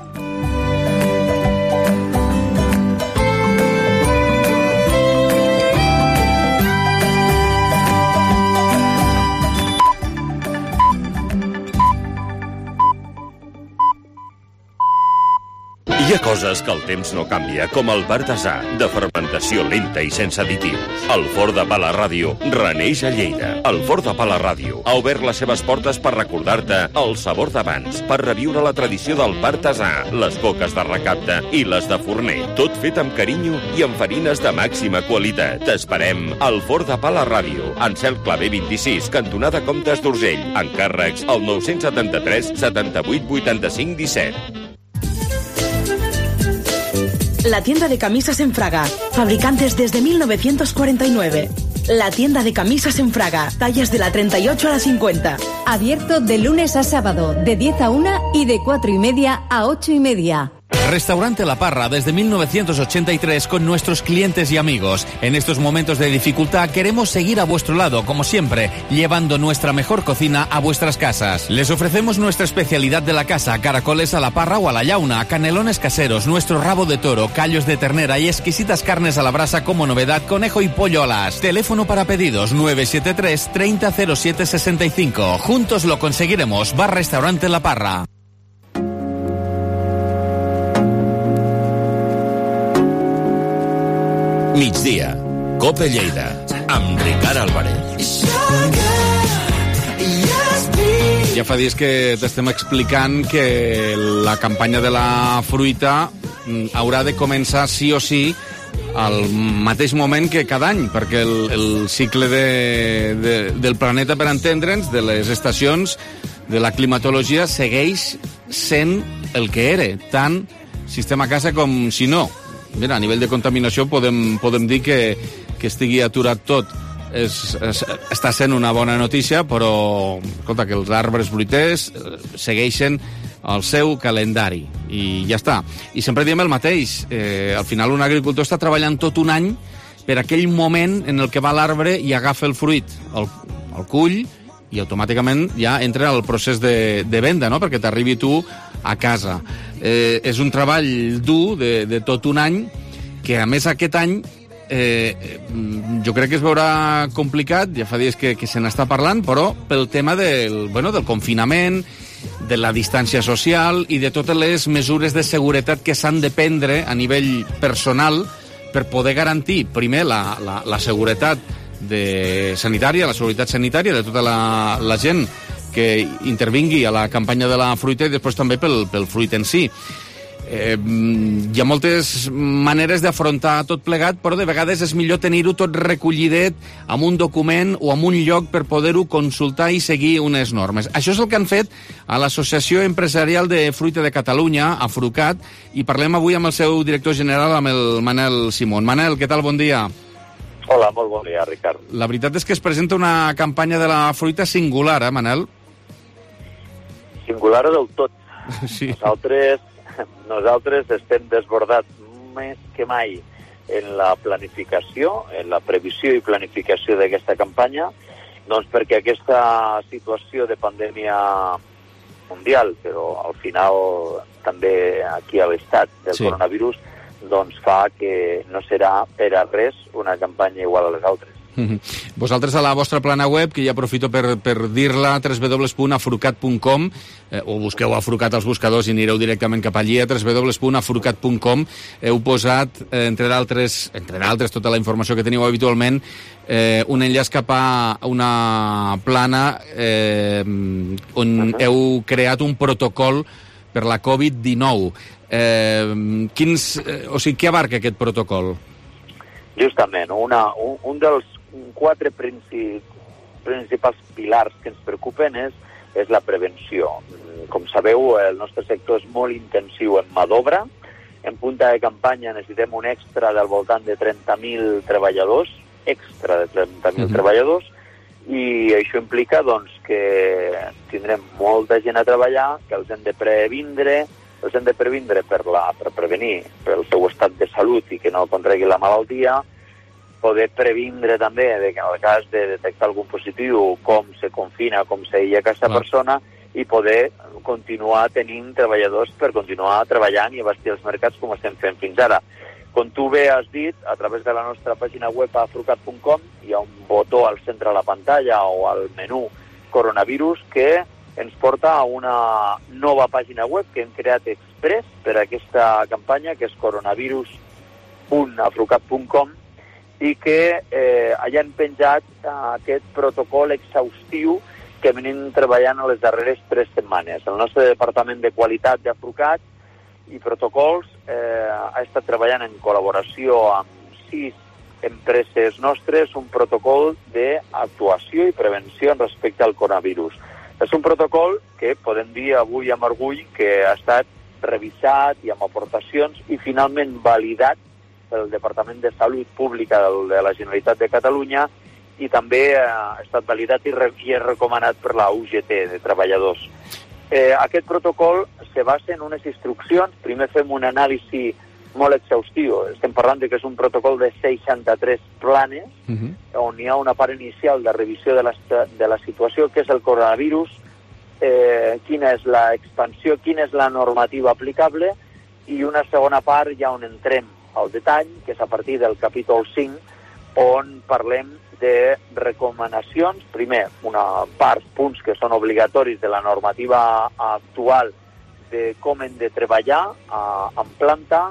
Hi ha coses que el temps no canvia, com el Partasà, de fermentació lenta i sense additius. El Forn de Pa la Ràdio reneix a Lleida. El Forn de Pa la Ràdio ha obert les seves portes per recordar-te el sabor d'abans, per reviure la tradició del Partasà, les coques de recapte i les de forner. Tot fet amb carinyo i amb farines de màxima qualitat. T'esperem al Forn de Pa la Ràdio, en Cel Clavé 26, cantonada Comtes d'Urgell. Encàrrecs al 973 78 85 17. La tienda de camisas en Fraga, fabricantes desde 1949. La tienda de camisas en Fraga, tallas de la 38 a la 50. Abierto de lunes a sábado, de 10 a 1 y de 4:30 a 8:30. Restaurante La Parra desde 1983 con nuestros clientes y amigos. En estos momentos de dificultad queremos seguir a vuestro lado, como siempre, llevando nuestra mejor cocina a vuestras casas. Les ofrecemos nuestra especialidad de la casa, caracoles a la parra o a la llauna, canelones caseros, nuestro rabo de toro, callos de ternera y exquisitas carnes a la brasa como novedad, conejo y pollo alas. Teléfono para pedidos 973 30 07 65. Juntos lo conseguiremos. Bar Restaurante La Parra. Migdia, Cope Lleida, amb Ricard Álvarez. Ja fa dies que t'estem explicant que la campanya de la fruita haurà de començar sí o sí al mateix moment que cada any, perquè el cicle del planeta, per entendre'ns, de les estacions, de la climatologia, segueix sent el que era, tant si estem a casa com si no. Mira, a nivell de contaminació podem dir que estigui aturat tot. Està sent una bona notícia, però escolta, que els arbres fruiters segueixen el seu calendari i ja està. I sempre diem el mateix, al final un agricultor està treballant tot un any per aquell moment en el que va l'arbre i agafa el fruit, el cull i automàticament ja entra al procés de venda, no?, perquè t'arribi tu a casa. És un treball dur de tot un any, que a més aquest any jo crec que es veurà complicat, ja fa dies que se n'està parlant, però pel tema del confinament, de la distància social i de totes les mesures de seguretat que s'han de prendre a nivell personal per poder garantir, primer, la seguretat sanitària, la seguretat sanitària de tota la gent que intervingui a la campanya de la fruita i després també pel fruit en si. Hi ha moltes maneres d'afrontar tot plegat, però de vegades és millor tenir-ho tot recollidet en un document o en un lloc per poder-ho consultar i seguir unes normes. Això és el que han fet a l'Associació Empresarial de Fruita de Catalunya, a Frucat, i parlem avui amb el seu director general, amb el Manel Simón. Manel, què tal? Bon dia. Hola, molt bon dia, Ricard. La veritat és que es presenta una campanya de la fruita singular, Manel? Singular del tot. Sí. Nosaltres estem desbordats més que mai en la planificació, en la previsió i planificació d'aquesta campanya, doncs perquè aquesta situació de pandèmia mundial, però al final també aquí a l'estat del coronavirus, doncs fa que no serà per a res una campanya igual a les altres. Vosaltres a la vostra plana web, que ja aprofito per dir-la, www.afrucat.com, o busqueu Afrucat als buscadors i anireu directament cap allí, a www.afrucat.com, heu posat, entre d'altres, tota la informació que teniu habitualment, un enllaç cap a una plana on heu creat un protocol per la Covid-19. Què abarca aquest protocol? Justament, un dels 4 principis principals pilars que ens preocupen és la prevenció. Com sabeu, el nostre sector és molt intensiu en mà d'obra. En punta de campanya necessitem un extra del voltant de 30.000 treballadors, treballadors, i això implica doncs, que tindrem molta gent a treballar, que els hem de previndre per prevenir pel seu estat de salut i que no contregui la malaltia, poder previndre també que en el cas de detectar algun positiu, com se confina, com s'aïlla aquesta persona, i poder continuar tenint treballadors per continuar treballant i abastir els mercats com estem fent fins ara. Com tu bé has dit, a través de la nostra pàgina web afrucat.com hi ha un botó al centre de la pantalla o al menú coronavirus que ens porta a una nova pàgina web que hem creat express per a aquesta campanya, que és coronavirus.afrucat.com, i que hayan penjat aquest protocol exhaustiu que venim treballant a les darreres 3 setmanes. El nostre Departament de Qualitat d'Afrucat i Protocols ha estat treballant en col·laboració amb 6 empreses nostres un protocol d'actuació i prevenció respecte al coronavirus. És un protocol que podem dir avui amb orgull que ha estat revisat i amb aportacions i finalment validat pel Departament de Salut Pública de la Generalitat de Catalunya i també ha estat validat i és recomanat per la UGT de treballadors. Aquest protocol se basa en unes instruccions. Primer fem un anàlisi molt exhaustiu. Estem parlant que és un protocol de 63 planes, on hi ha una part inicial de revisió de la situació, que és el coronavirus, quina és l'expansió, quina és la normativa aplicable, i una segona part ja on entrem al detall, que és a partir del capítol 5, on parlem de recomanacions, primer, una part, punts que són obligatoris de la normativa actual de com hem de treballar en planta,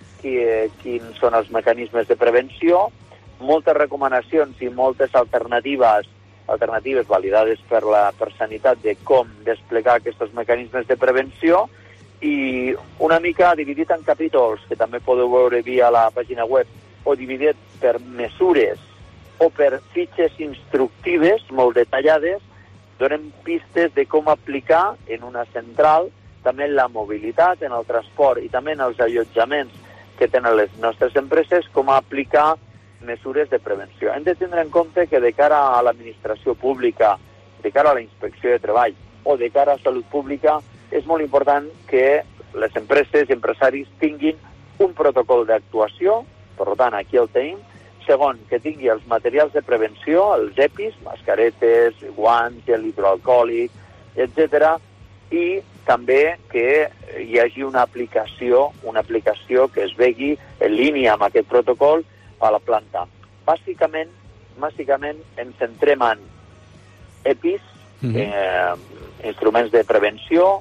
quins són els mecanismes de prevenció, moltes recomanacions i moltes alternatives validades per Sanitat de com desplegar aquests mecanismes de prevenció, i una mica dividit en capítols, que també podeu veure via la pàgina web, o dividit per mesures o per fitxes instructives molt detallades, donem pistes de com aplicar en una central també en la mobilitat, en el transport i també en els allotjaments que tenen les nostres empreses, com aplicar mesures de prevenció. Hem de tindre en compte que de cara a l'administració pública, de cara a la inspecció de treball o de cara a salut pública, és molt important que les empreses i empresaris tinguin un protocol d'actuació, per tant, aquí el tenim. Segon, que tingui els materials de prevenció, els EPIs, mascaretes, guants, gel hidroalcohòlic, etc. I també que hi hagi una aplicació que es vegi en línia amb aquest protocol a la planta. Bàsicament ens centrem en EPIs, instruments de prevenció,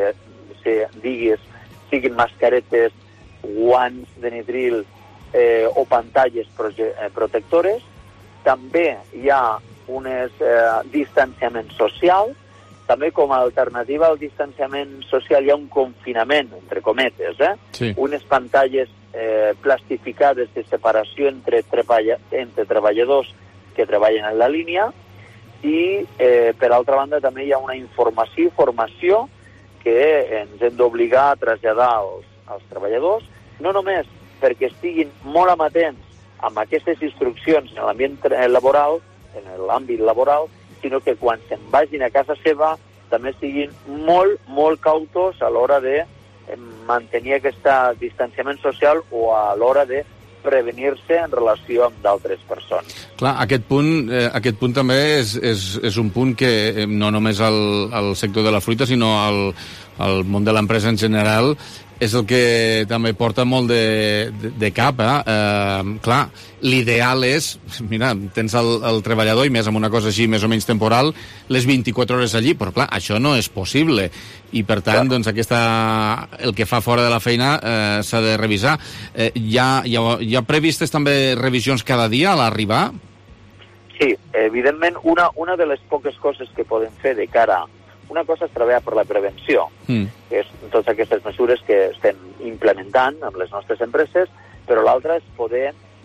siguin mascaretes, guants de nitril o pantalles protectores. També hi ha un distanciament social. També com a alternativa al distanciament social hi ha un confinament, entre cometes, unes pantalles plastificades de separació entre treballadors que treballen en la línia, i per altra banda també hi ha una informació i formació que ens hem d'obligar a traslladar als treballadors, no només perquè estiguin molt amatents amb aquestes instruccions en l'ambient laboral, en l'àmbit laboral, sinó que quan se'n vagin a casa seva també estiguin molt cautos a l'hora de mantenir aquest distanciament social o a l'hora de prevenir-se en relació amb d'altres persones. Clar, aquest punt també és un punt que no només al sector de la fruita, sinó al món de l'empresa en general, és el que també porta molt de cap. Clar, l'ideal és, mira, tens el treballador, i més amb una cosa així més o menys temporal, les 24 hores allí, però clar, això no és possible. I per tant, doncs, el que fa fora de la feina s'ha de revisar. Hi ha previstes també revisions cada dia a l'arribar? Sí, evidentment, una de les poques coses que podem fer de cara. Una cosa és treballar per la prevenció, que és totes aquestes mesures que estem implementant amb les nostres empreses, però l'altra és poder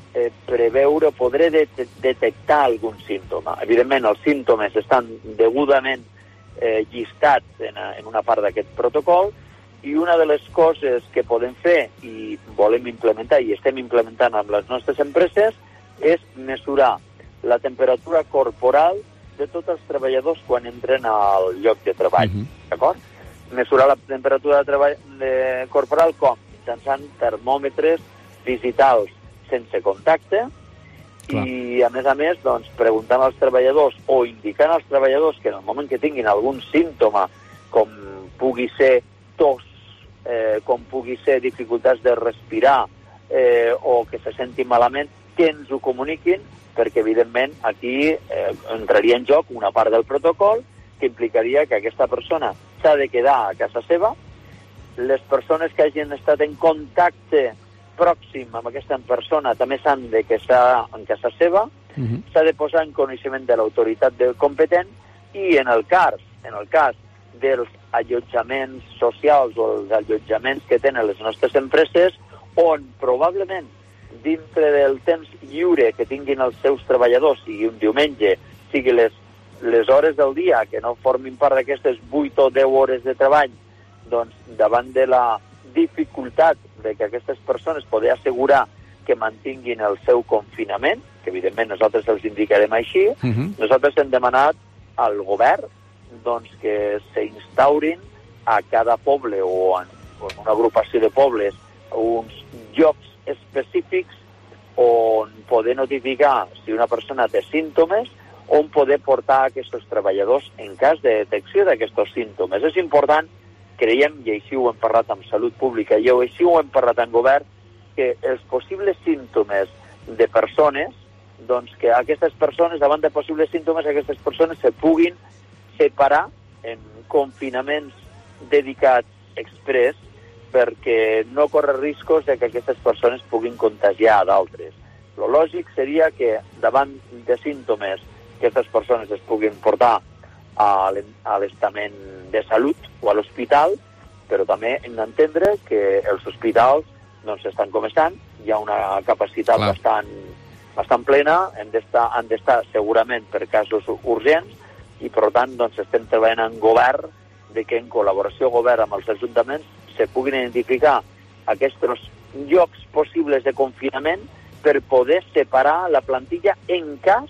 preveure, podré detectar algun símptoma. Evidentment, els símptomes estan degudament llistats en una part d'aquest protocol, i una de les coses que podem fer i volem implementar i estem implementant amb les nostres empreses és mesurar la temperatura corporal de tots els treballadors quan entren al lloc de treball. D'acord? Mesurar la temperatura corporal com? Mitjançant termòmetres digitals sense contacte i, a més, doncs, preguntant als treballadors o indicant als treballadors que en el moment que tinguin algun símptoma, com pugui ser tos, com pugui ser dificultats de respirar o que se sentin malament, que ens ho comuniquin, perquè, evidentment, aquí entraria en joc una part del protocol que implicaria que aquesta persona s'ha de quedar a casa seva, les persones que hagin estat en contacte pròxim amb aquesta persona també s'han de quedar en casa seva, s'ha de posar en coneixement de l'autoritat competent i en el cas dels allotjaments socials o els allotjaments que tenen les nostres empreses, on probablement dintre del temps lliure que tinguin els seus treballadors, sigui un diumenge, sigui les hores del dia que no formin part d'aquestes 8 o 10 hores de treball, doncs davant de la dificultat de que aquestes persones poder assegurar que mantinguin el seu confinament, que evidentment nosaltres els indicarem així, nosaltres hem demanat al govern doncs, que s'instaurin a cada poble o en una agrupació de pobles uns llocs específics on poder notificar si una persona té símptomes, on poder portar aquests treballadors en cas de detecció d'aquests símptomes. És important, creiem, i així ho hem parlat amb Salut Pública i així ho hem parlat amb Govern, que els possibles símptomes de persones, doncs que aquestes persones, davant de possibles símptomes, aquestes persones se puguin separar en confinaments dedicats express perquè no corre riscos de que aquestes persones puguin contagiar a d'altres. Lo lògic seria que davant de símptomes aquestes persones es puguin portar a l'estament de salut o a l'hospital, però també hem d'entendre que els hospitals doncs estan com estan, hi ha una capacitat bastant plena, han d'estar segurament per casos urgents, i per tant doncs, estem treballant en govern de que en col·laboració govern amb els ajuntaments se puguin identificar aquests llocs possibles de confinament per poder separar la plantilla en cas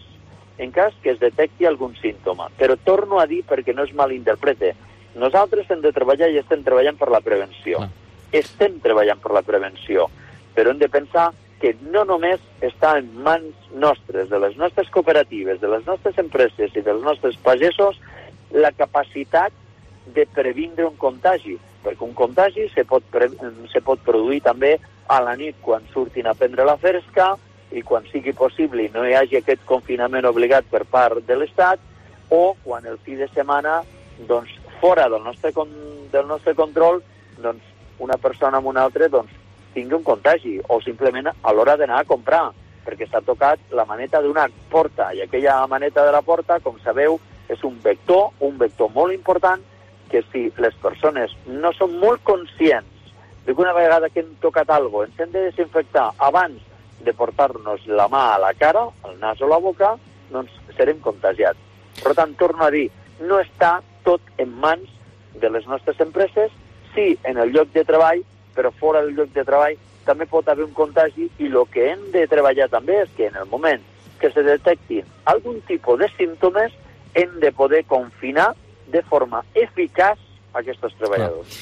que es detecti algun símptoma. Però torno a dir perquè no es malinterprete. Nosaltres hem de treballar i estem treballant per la prevenció. Estem treballant per la prevenció, però hem de pensar que no només està en mans nostres, de les nostres cooperatives, de les nostres empreses i dels nostres pagesos, la capacitat de previndre un contagi, perquè un contagi se pot produir també a la nit quan surtin a prendre la fresca i quan sigui possible i no hi hagi aquest confinament obligat per part de l'Estat, o quan el fi de setmana, doncs, fora del nostre control, doncs, una persona amb una altra, doncs, tingui un contagi, o simplement a l'hora d'anar a comprar, perquè s'ha tocat la maneta d'una porta, i aquella maneta de la porta, com sabeu, és un vector molt important, que si les persones no són molt conscients de que una vegada que hem tocat alguna cosa ens hem de desinfectar abans de portar-nos la mà a la cara, al nas o la boca, doncs serem contagiats. Per tant, torno a dir, no està tot en mans de les nostres empreses, sí, en el lloc de treball, però fora del lloc de treball també pot haver un contagi, i el que hem de treballar també és que en el moment que se detectin algun tipus de símptomes hem de poder confinar de forma eficaç aquests treballadors.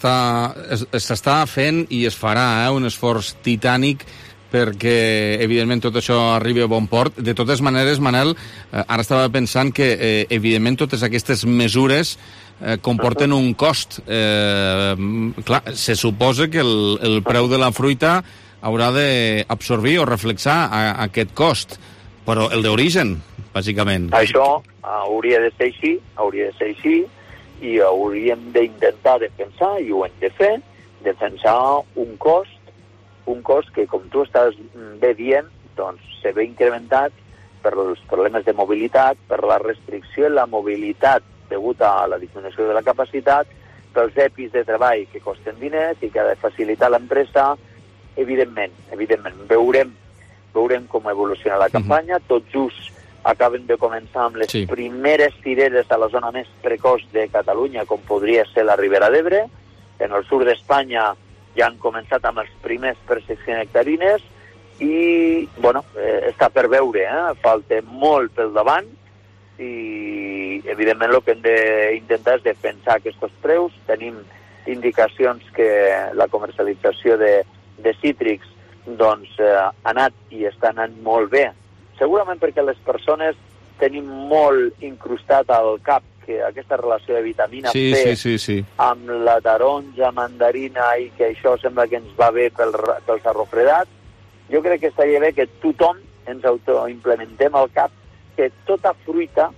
S'està fent i es farà un esforç titànic perquè, evidentment, tot això arribi a bon port. De totes maneres, Manel, ara estava pensant que, evidentment, totes aquestes mesures comporten un cost. Clar, se suposa que el preu de la fruita haurà d'absorbir o reflexar aquest cost, però el d'origen, bàsicament. Això hauria de ser així, i hauríem d'intentar defensar, i ho hem de fer, defensar un cost que, com tu estàs bé dient, doncs se ve incrementat per els problemes de mobilitat, per la restricció en la mobilitat degut a la disminució de la capacitat, pels EPIs de treball que costen diners i que ha de facilitar l'empresa. Evidentment, veurem veurem com evoluciona la campanya. Tot just acaben de començar amb les primeres cireres a la zona més precoç de Catalunya, com podria ser la Ribera d'Ebre. En el sud d'Espanya ja han començat amb els primers préstecs nectarines i, bueno, està per veure, falta molt pel davant i, evidentment, el que hem d'intentar és defensar aquests preus. Tenim indicacions que la comercialització de cítrics doncs, ha anat i està anant molt bé. Segurament perquè les persones tenim molt incrustat al cap que aquesta relació de vitamina C amb la taronja, mandarina, i que això sembla que ens va bé pels arrofredats. Jo crec que estaria bé que tothom ens autoimplementem al cap que tota fruita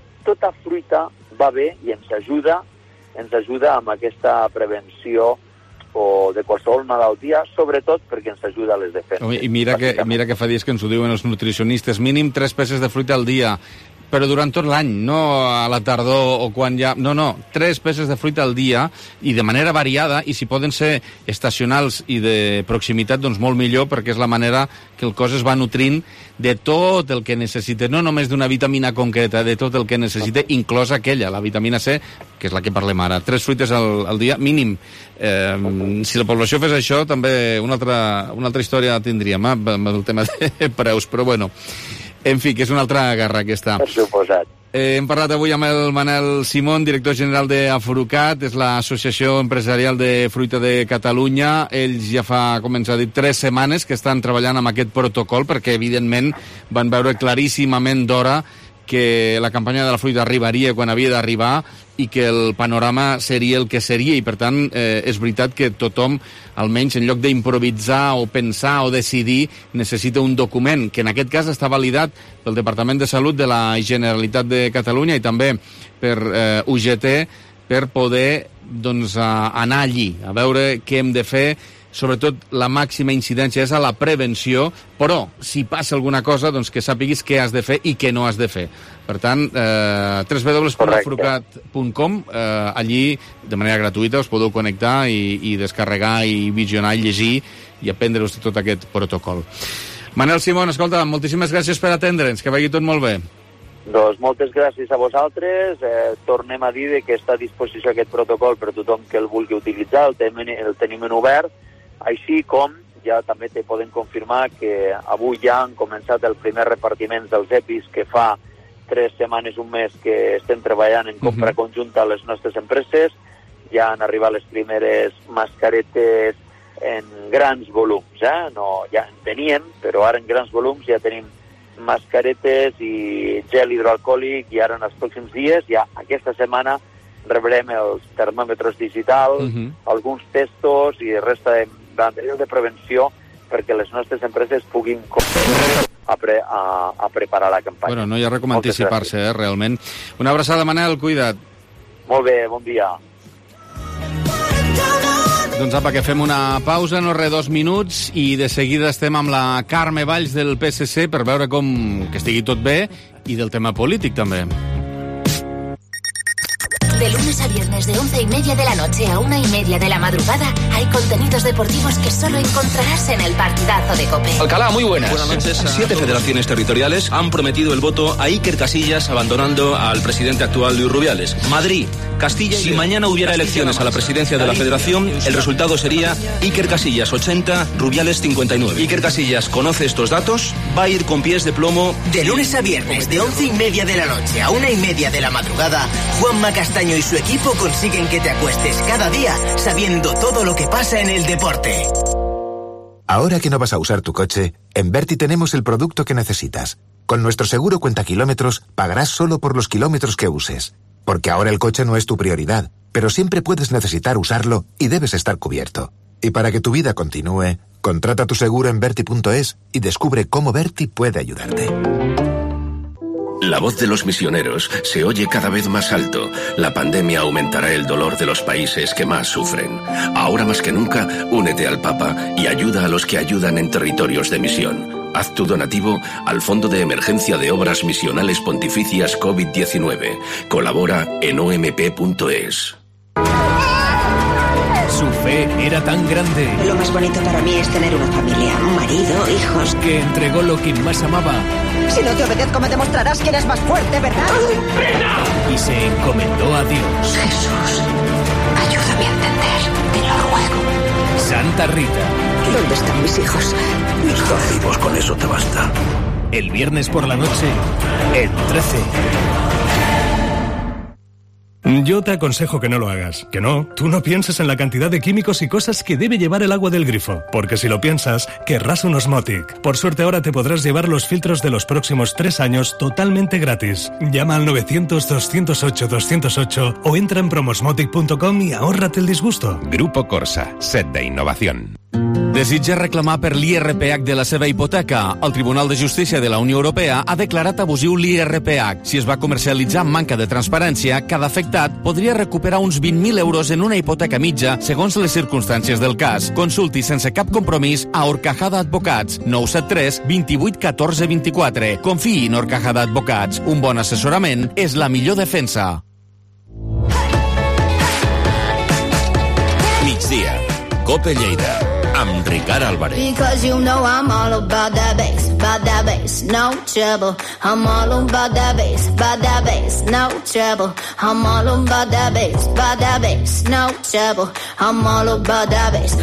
va bé i ens ajuda amb aquesta prevenció o de qualsevol malaltia, sobretot perquè ens ajuda a les defenses. I mira que fa dies que ens ho diuen els nutricionistes, mínim 3 peces de fruita al dia, però durant tot l'any, no a la tardor o quan ja... No, 3 peces de fruita al dia i de manera variada, i si poden ser estacionals i de proximitat, doncs molt millor, perquè és la manera que el cos es va nutrint de tot el que necessita, no només d'una vitamina concreta, de tot el que necessita, inclosa aquella, la vitamina C, que és la que parlem ara. 3 fruites al dia, mínim. Si la població fes això, també una altra història tindríem, amb el tema de preus, però bueno... En fi, que és una altra guerra aquesta. Per suposat. Hem parlat avui amb el Manel Simón, director general d'Afrucat, és l'associació empresarial de fruita de Catalunya. Ells ja fa, com ens ha dit, 3 setmanes que estan treballant amb aquest protocol, perquè evidentment van veure claríssimament d'hora que la campanya de la fruita arribaria quan havia d'arribar i que el panorama seria el que seria, i per tant és veritat que tothom, almenys en lloc d'improvisar o pensar o decidir, necessita un document que en aquest cas està validat pel Departament de Salut de la Generalitat de Catalunya i també per UGT, per poder doncs, anar allí, a veure què hem de fer. Sobretot la màxima incidència és a la prevenció, però si passa alguna cosa, doncs que sàpiguis què has de fer i què no has de fer. Per tant, www.afrucat.com, allí de manera gratuïta us podeu connectar i descarregar i visionar i llegir i aprendre-us tot aquest protocol. Manel Simón, escolta, moltíssimes gràcies per atendre'ns, que vagi tot molt bé. Doncs moltes gràcies a vosaltres. Tornem a dir que està a disposició aquest protocol per tothom que el vulgui utilitzar, el tenim en obert, així com ja també te poden confirmar que avui ja han començat el primer repartiment dels EPIs, que fa 3 setmanes, un mes que estem treballant en compra conjunta a les nostres empreses. Ja han arribat les primeres mascaretes en grans volums, no, ja en teníem, però ara en grans volums ja tenim mascaretes i gel hidroalcohòlic, i ara en els pròxims dies, ja aquesta setmana, rebrem els termòmetres digitals, alguns testos i resta de material de prevenció perquè les nostres empreses puguin a preparar la campanya. Bueno, no hi ha res com anticipar-se, realment. Una abraçada, Manel, cuida't. Molt bé, bon dia. Doncs apa, que fem una pausa, no res, 2 minuts, i de seguida estem amb la Carme Valls del PSC per veure com que estigui tot bé, i del tema polític també. De lunes a viernes de 11:30 de la noche a 1:30 de la madrugada hay contenidos deportivos que solo encontrarás en el partidazo de COPE. Alcalá, muy buenas. Buenas noches. 7 federaciones territoriales han prometido el voto a Iker Casillas, abandonando al presidente actual Luis Rubiales. Madrid, Castilla y... Si mañana hubiera elecciones a la presidencia de la Federación, el resultado sería Iker Casillas 80, Rubiales 59. Iker Casillas conoce estos datos, va a ir con pies de plomo. De lunes a viernes de 11:30 de la noche a 1:30 de la madrugada, Juanma Castaño y su equipo consiguen que te acuestes cada día sabiendo todo lo que pasa en el deporte. Ahora que no vas a usar tu coche, en Berti tenemos el producto que necesitas. Con nuestro seguro cuenta kilómetros, pagarás solo por los kilómetros que uses. Porque ahora el coche no es tu prioridad, pero siempre puedes necesitar usarlo y debes estar cubierto. Y para que tu vida continúe, contrata tu seguro en Berti.es y descubre cómo Berti puede ayudarte. La voz de los misioneros se oye cada vez más alto. La pandemia aumentará el dolor de los países que más sufren. Ahora más que nunca, únete al Papa y ayuda a los que ayudan en territorios de misión. Haz tu donativo al Fondo de Emergencia de Obras Misionales Pontificias COVID-19. Colabora en omp.es. Su fe era tan grande. Lo más bonito para mí es tener una familia, un marido, hijos. Que entregó lo que más amaba. Si no te obedezco me demostrarás que eres más fuerte, ¿verdad? Y se encomendó a Dios. Jesús, ayúdame a entender, te lo ruego. Santa Rita. ¿Dónde están mis hijos? Están vivos, con eso te basta. El viernes por la noche, en 13. Yo te aconsejo que no lo hagas. Que no, tú no pienses en la cantidad de químicos y cosas que debe llevar el agua del grifo. Porque si lo piensas, querrás un Osmotic. Por suerte ahora te podrás llevar los filtros de los próximos 3 años totalmente gratis. Llama al 900-208-208 o entra en promosmotic.com y ahórrate el disgusto. Grupo Corsa, set d'innovación. Desitja reclamar per l'IRPH de la seva hipoteca. El Tribunal de Justícia de la Unió Europea ha declarat abusiu l'IRPH. Si es va comercialitzar amb manca de transparència, cada afectat podria recuperar uns 20.000 euros en una hipoteca mitja segons les circumstàncies del cas. Consulti sense cap compromís a Horcajada Advocats, 973 28 14 24. Confiï en Horcajada Advocats. Un bon assessorament és la millor defensa. Migdia, Cope Lleida, amb Ricard Álvarez. Because you know I'm all about that bass, no trouble. I'm all about that bass, no trouble. I'm all about that bass, no trouble. I'm all about that bass,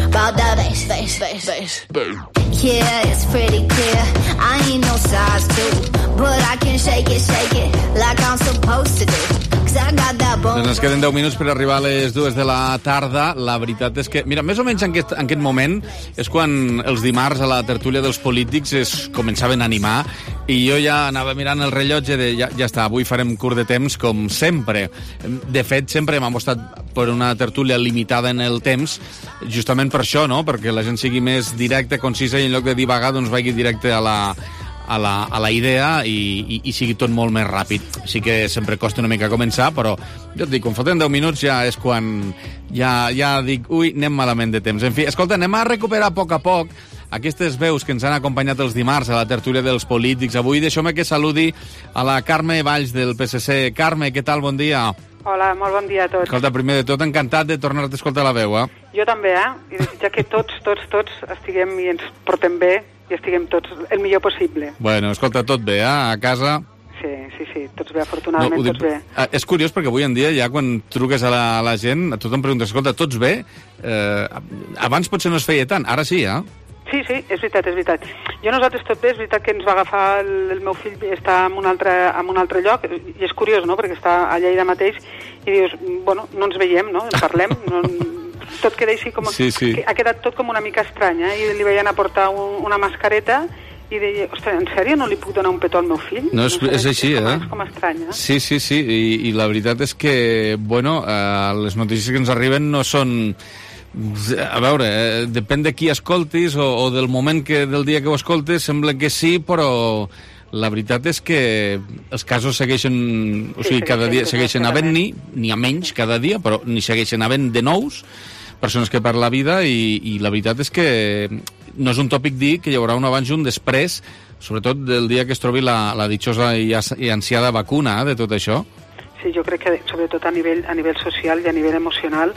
bass. Yeah, it's pretty clear. I ain't no size 2, but I can shake it like I'm supposed to do. Doncs ens queden 10 minuts per arribar a les 2 de la tarda. La veritat és que, mira, més o menys en aquest moment és quan els dimarts a la tertúlia dels polítics es començaven a animar i jo ja anava mirant el rellotge de ja està, avui farem curt de temps com sempre. De fet, sempre hem apostat per una tertúlia limitada en el temps, justament per això, no? Perquè la gent sigui més directa, concisa i en lloc de divagar doncs vagi directe a la idea i sigui tot molt més ràpid. Sí que sempre costa una mica començar, però jo et dic, quan falten 10 minuts ja és quan ja dic, ui, anem malament de temps. En fi, escolta, anem a recuperar a poc aquestes veus que ens han acompanyat els dimarts a la tertúlia dels polítics. Avui deixeu-me que saludi a la Carme Valls del PSC. Carme, què tal? Bon dia. Hola, molt bon dia a tots. Escolta, primer de tot, encantat de tornar-te a escoltar la veu, Jo també, i desitjar que tots estiguem i ens portem bé i estiguem tots el millor possible. Bueno, escolta, tot bé, a casa? Sí, tots bé, afortunadament, tots bé. És curiós perquè avui en dia ja quan truques a la gent, a tothom preguntes, escolta, tots bé? Abans potser no es feia tant, ara sí, Sí, és veritat. Nosaltres tot bé, és veritat que ens va agafar el meu fill, està en un altre lloc, i és curiós, no?, perquè està a Lleida mateix, i dius, bueno, no ens veiem, no?, en parlem, tot queda així com... Sí. Ha quedat tot com una mica estrany, i li veien a portar una mascareta, i deia, ostres, en sèrio no li puc donar un petó al meu fill? No, és així, És com estrany, Sí, i la veritat és que, bueno, les notícies que ens arriben no són... A veure, depèn de qui escoltis o del moment del dia que ho escoltes, sembla que sí, però la veritat és que els casos segueixen, o sigui, cada dia segueixen havent-n'hi a menys cada dia, però n'hi segueixen havent de nous persones que per la vida i la veritat és que no és un tòpic dir que hi haurà un abans i un després, sobretot del dia que es trobi la ditxosa i ansiada vacuna de tot això. Sí, jo crec que sobretot a nivell social i a nivell emocional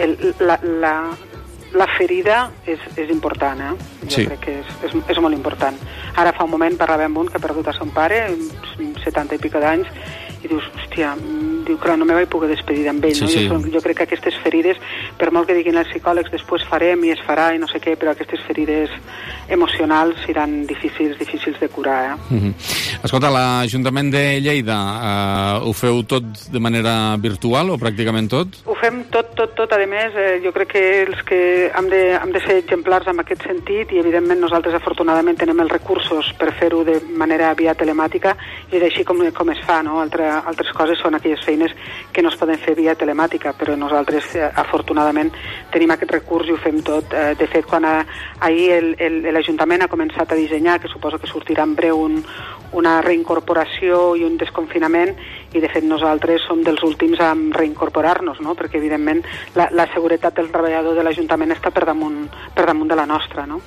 la ferida és important, Jo crec que és molt important. Ara fa un moment parlava amb un que ha perdut a son pare, 70 i pico d'anys, i dius, hòstia, clar, no me vaig poder despedir amb ell, Sí. Jo crec que aquestes ferides, per molt que diguin els psicòlegs, després farem i es farà i no sé què, però aquestes ferides emocionals seran difícils de curar, Escolta, l'Ajuntament de Lleida ho feu tot de manera virtual o pràcticament tot? Ho fem tot. A més, jo crec que els que hem de ser exemplars en aquest sentit i, evidentment, nosaltres afortunadament tenem els recursos per fer-ho de manera via telemàtica i és així com es fa, no? Altres coses són aquelles feines que no es poden fer via telemàtica, però nosaltres afortunadament tenim aquest recurs i ho fem tot. De fet, quan ahir l'Ajuntament ha començat a dissenyar, que suposo que sortirà en breu una reincorporació i un desconfinament, i de fet nosaltres som dels últims a reincorporar-nos, no? Perquè evidentment la seguretat del treballador de l'Ajuntament està per damunt de la nostra, no?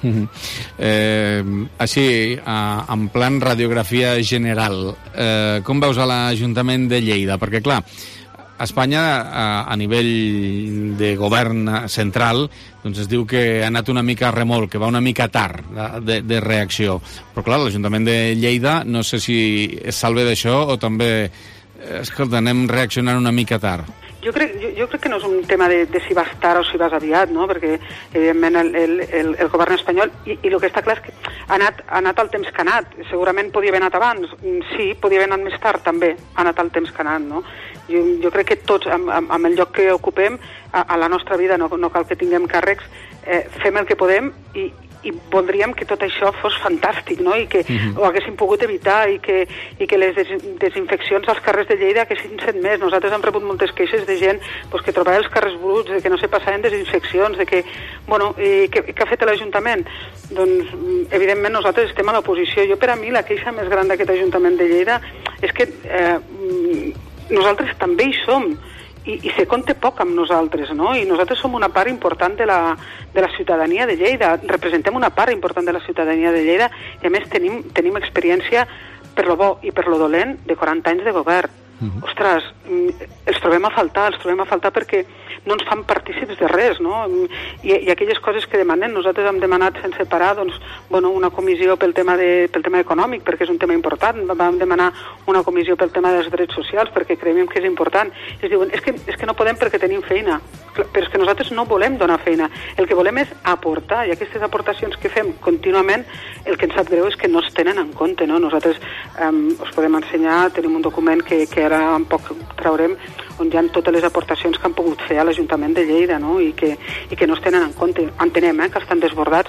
Així, en plan radiografia general, com veus a l'Ajuntament de Lleida? Perquè, clar, Espanya, a nivell de govern central, doncs es diu que ha anat una mica a remolc, que va una mica tard de reacció. Però clar, l'Ajuntament de Lleida no sé si es salva d'això o també, escolta, anem reaccionant una mica tard. Jo crec que no és un tema de si vas tard o si vas aviat, no? Perquè evidentment el govern espanyol, i el que està clar és que ha anat al temps que ha anat. Segurament podia haver anat abans, sí, podia haver anat més tard també, ha anat al temps que ha anat, no? Jo crec que tots, amb el lloc que ocupem, a la nostra vida, no cal que tinguem càrrecs, fem el que podem i voldríem que tot això fos fantàstic, no? I que ho haguéssim pogut evitar i que les desinfeccions als carrers de Lleida haguessin set més. Nosaltres hem rebut moltes queixes de gent que trobava els carrers bruts, de que no se passaven desinfeccions, de que, bueno, què ha fet l'Ajuntament? Doncs, evidentment, nosaltres estem a l'oposició. Jo, per a mi, la queixa més gran d'aquest Ajuntament de Lleida és que nosaltres també hi som, i se compta poc amb nosaltres, no? I nosaltres som una part important de la ciutadania de Lleida, representem una part important de la ciutadania de Lleida i a més tenim experiència per lo bo i per lo dolent de 40 anys de govern. Ostres, els trobem a faltar perquè no ens fan partícips de res, no? I aquelles coses que demanen, nosaltres hem demanat sense parar, doncs, bueno, una comissió pel tema econòmic, perquè és un tema important, vam demanar una comissió pel tema dels drets socials, perquè creiem que és important. I es diuen, és que no podem perquè tenim feina. Però és que nosaltres no volem donar feina. El que volem és aportar, i aquestes aportacions que fem contínuament, el que ens sap greu és que no es tenen en compte, no? Nosaltres us podem ensenyar, tenim un document que ara un poc traurem, on hi ha totes les aportacions que han pogut fer a l'Ajuntament de Lleida, no? I que no es tenen en compte. Entenem que estan desbordats.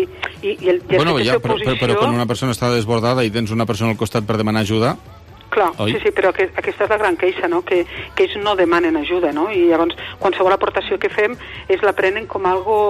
Però quan una persona està desbordada i tens una persona al costat per demanar ajuda... Clar, sí, però aquesta és la gran queixa, no? Que ells no demanen ajuda, no? I llavors qualsevol aportació que fem la prenen com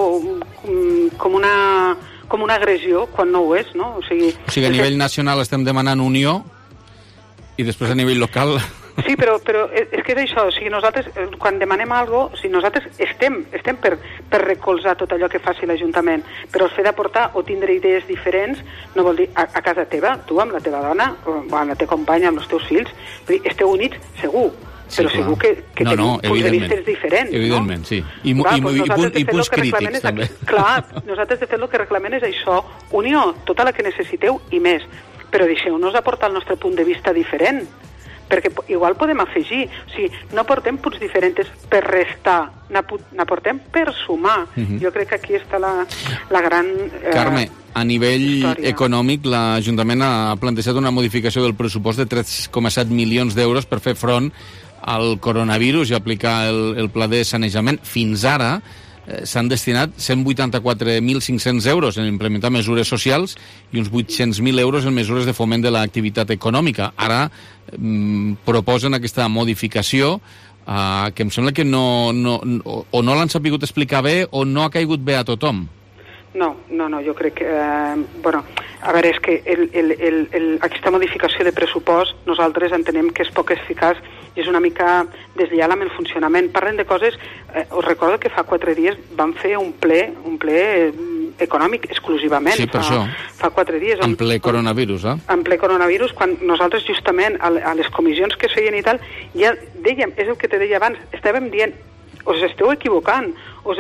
una agressió quan no ho és, no? O sigui, a nivell nacional estem demanant unió i després a nivell local... Sí, però és que és això, o sigui, nosaltres, quan demanem alguna cosa, nosaltres estem per recolzar tot allò que faci l'Ajuntament, però el fet d'aportar o tindre idees diferents no vol dir a casa teva, tu amb la teva dona, o amb la teva companya, amb els teus fills, esteu units, segur, però segur que tenim punts de vista diferents, evidentment, no? Sí. I punts crítics, també. Clar, nosaltres, de fet, el que reclamem és això, unió, tota la que necessiteu i més, però deixeu-nos aportar el nostre punt de vista diferent, perquè igual podem afegir, o sigui, no aportem punts diferents per restar, n'aportem per sumar. Jo crec que aquí està la gran Carme, a nivell econòmic, l'Ajuntament ha plantejat una modificació del pressupost de 3,7 milions d'euros per fer front al coronavirus i aplicar el pla de sanejament. Fins ara s'han destinat 184.500 euros en implementar mesures socials i uns 800.000 euros en mesures de foment de l'activitat econòmica. Ara proposen aquesta modificació que em sembla que no l'han sabut explicar bé o no ha caigut bé a tothom. No, jo crec que... a veure, és que aquesta modificació de pressupost nosaltres entenem que és poc eficaç i és una mica deslleial amb el funcionament. Parlen de coses... us recordo que fa 4 dies vam fer un ple econòmic exclusivament. Sí, per això. Fa 4 dies. En ple coronavirus, En ple coronavirus, quan nosaltres justament a les comissions que es feien i tal, ja dèiem, és el que te deia abans, estàvem dient, us esteu equivocant. Vull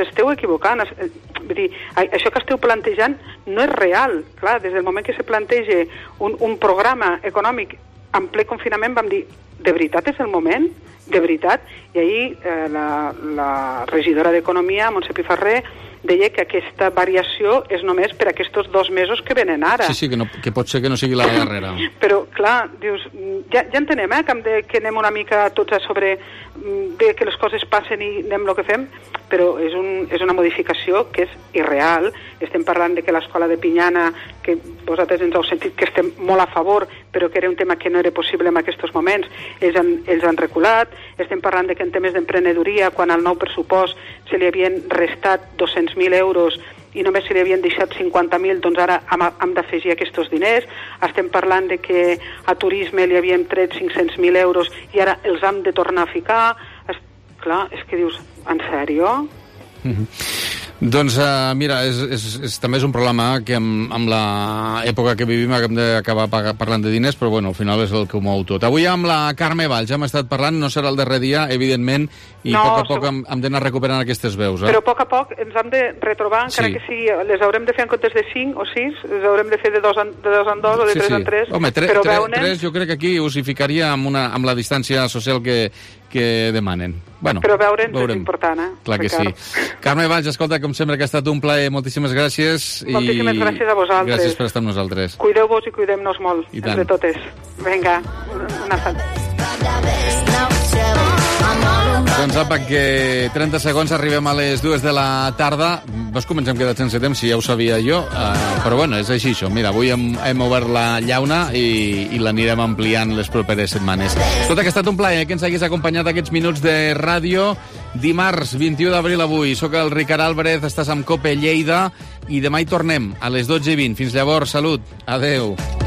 dir, això que esteu plantejant no és real. Clar, des del moment que se planteja un programa econòmic en ple confinament vam dir, de veritat és el moment? De veritat? I ahir la regidora d'Economia, Montse Pifarré, deia que aquesta variació és només per aquests 2 mesos que venen ara. Sí, que pot ser que no sigui la darrera. Però, clar, dius, ja entenem que anem una mica tots a sobre de que les coses passen i anem el que fem, però és una modificació que és irreal. Estem parlant de que l'escola de Pinyana, que vosaltres ens heu sentit que estem molt a favor, però que era un tema que no era possible en aquests moments, ells han reculat. Estem parlant de que en temes d'emprenedoria, quan al nou pressupost se li havien restat 200.000 euros i només se li havien deixat 50.000, doncs ara hem d'afegir aquests diners. Estem parlant de que a turisme li havíem tret 500.000 euros i ara els hem de tornar a ficar. Clar, és que dius, en sèrio? Doncs mira, també és un problema que amb l'època que vivim hem d'acabar parlant de diners, però bueno, al final és el que ho mou tot. Avui amb la Carme Valls hem estat parlant, no serà el darrer dia, evidentment, i a poc hem d'anar recuperant aquestes veus. Però a poc ens hem de retrobar, encara que sigui, les haurem de fer en comptes de 5 o 6, les haurem de fer de 2 en 2 o de 3 en 3. Home, 3 jo crec que aquí us hi ficaria amb la distància social que demanen. Bueno, però veure'ns és important, Clar que sí. Carme Valls, escolta, com sempre que ha estat un plaer, moltíssimes gràcies. Moltíssimes gràcies a vosaltres. Gràcies per estar amb nosaltres. Cuideu-vos i cuidem-nos molt, entre totes. Vinga, una salva. Doncs apa, que 30 segons arribem a les 2 de la tarda. Veus com ens hem quedat sense temps, si ja ho sabia jo, però bueno, és així això. Mira, avui hem obert la llauna i l'anirem ampliant les properes setmanes. Escolta, que ha estat un plaer que ens hagués acompanyat aquests minuts de ràdio. Dimarts, 21 d'abril avui. Soc el Ricard Álvarez, estàs amb COPE Lleida i demà hi tornem a les 12:20. Fins llavors, salut. Adeu.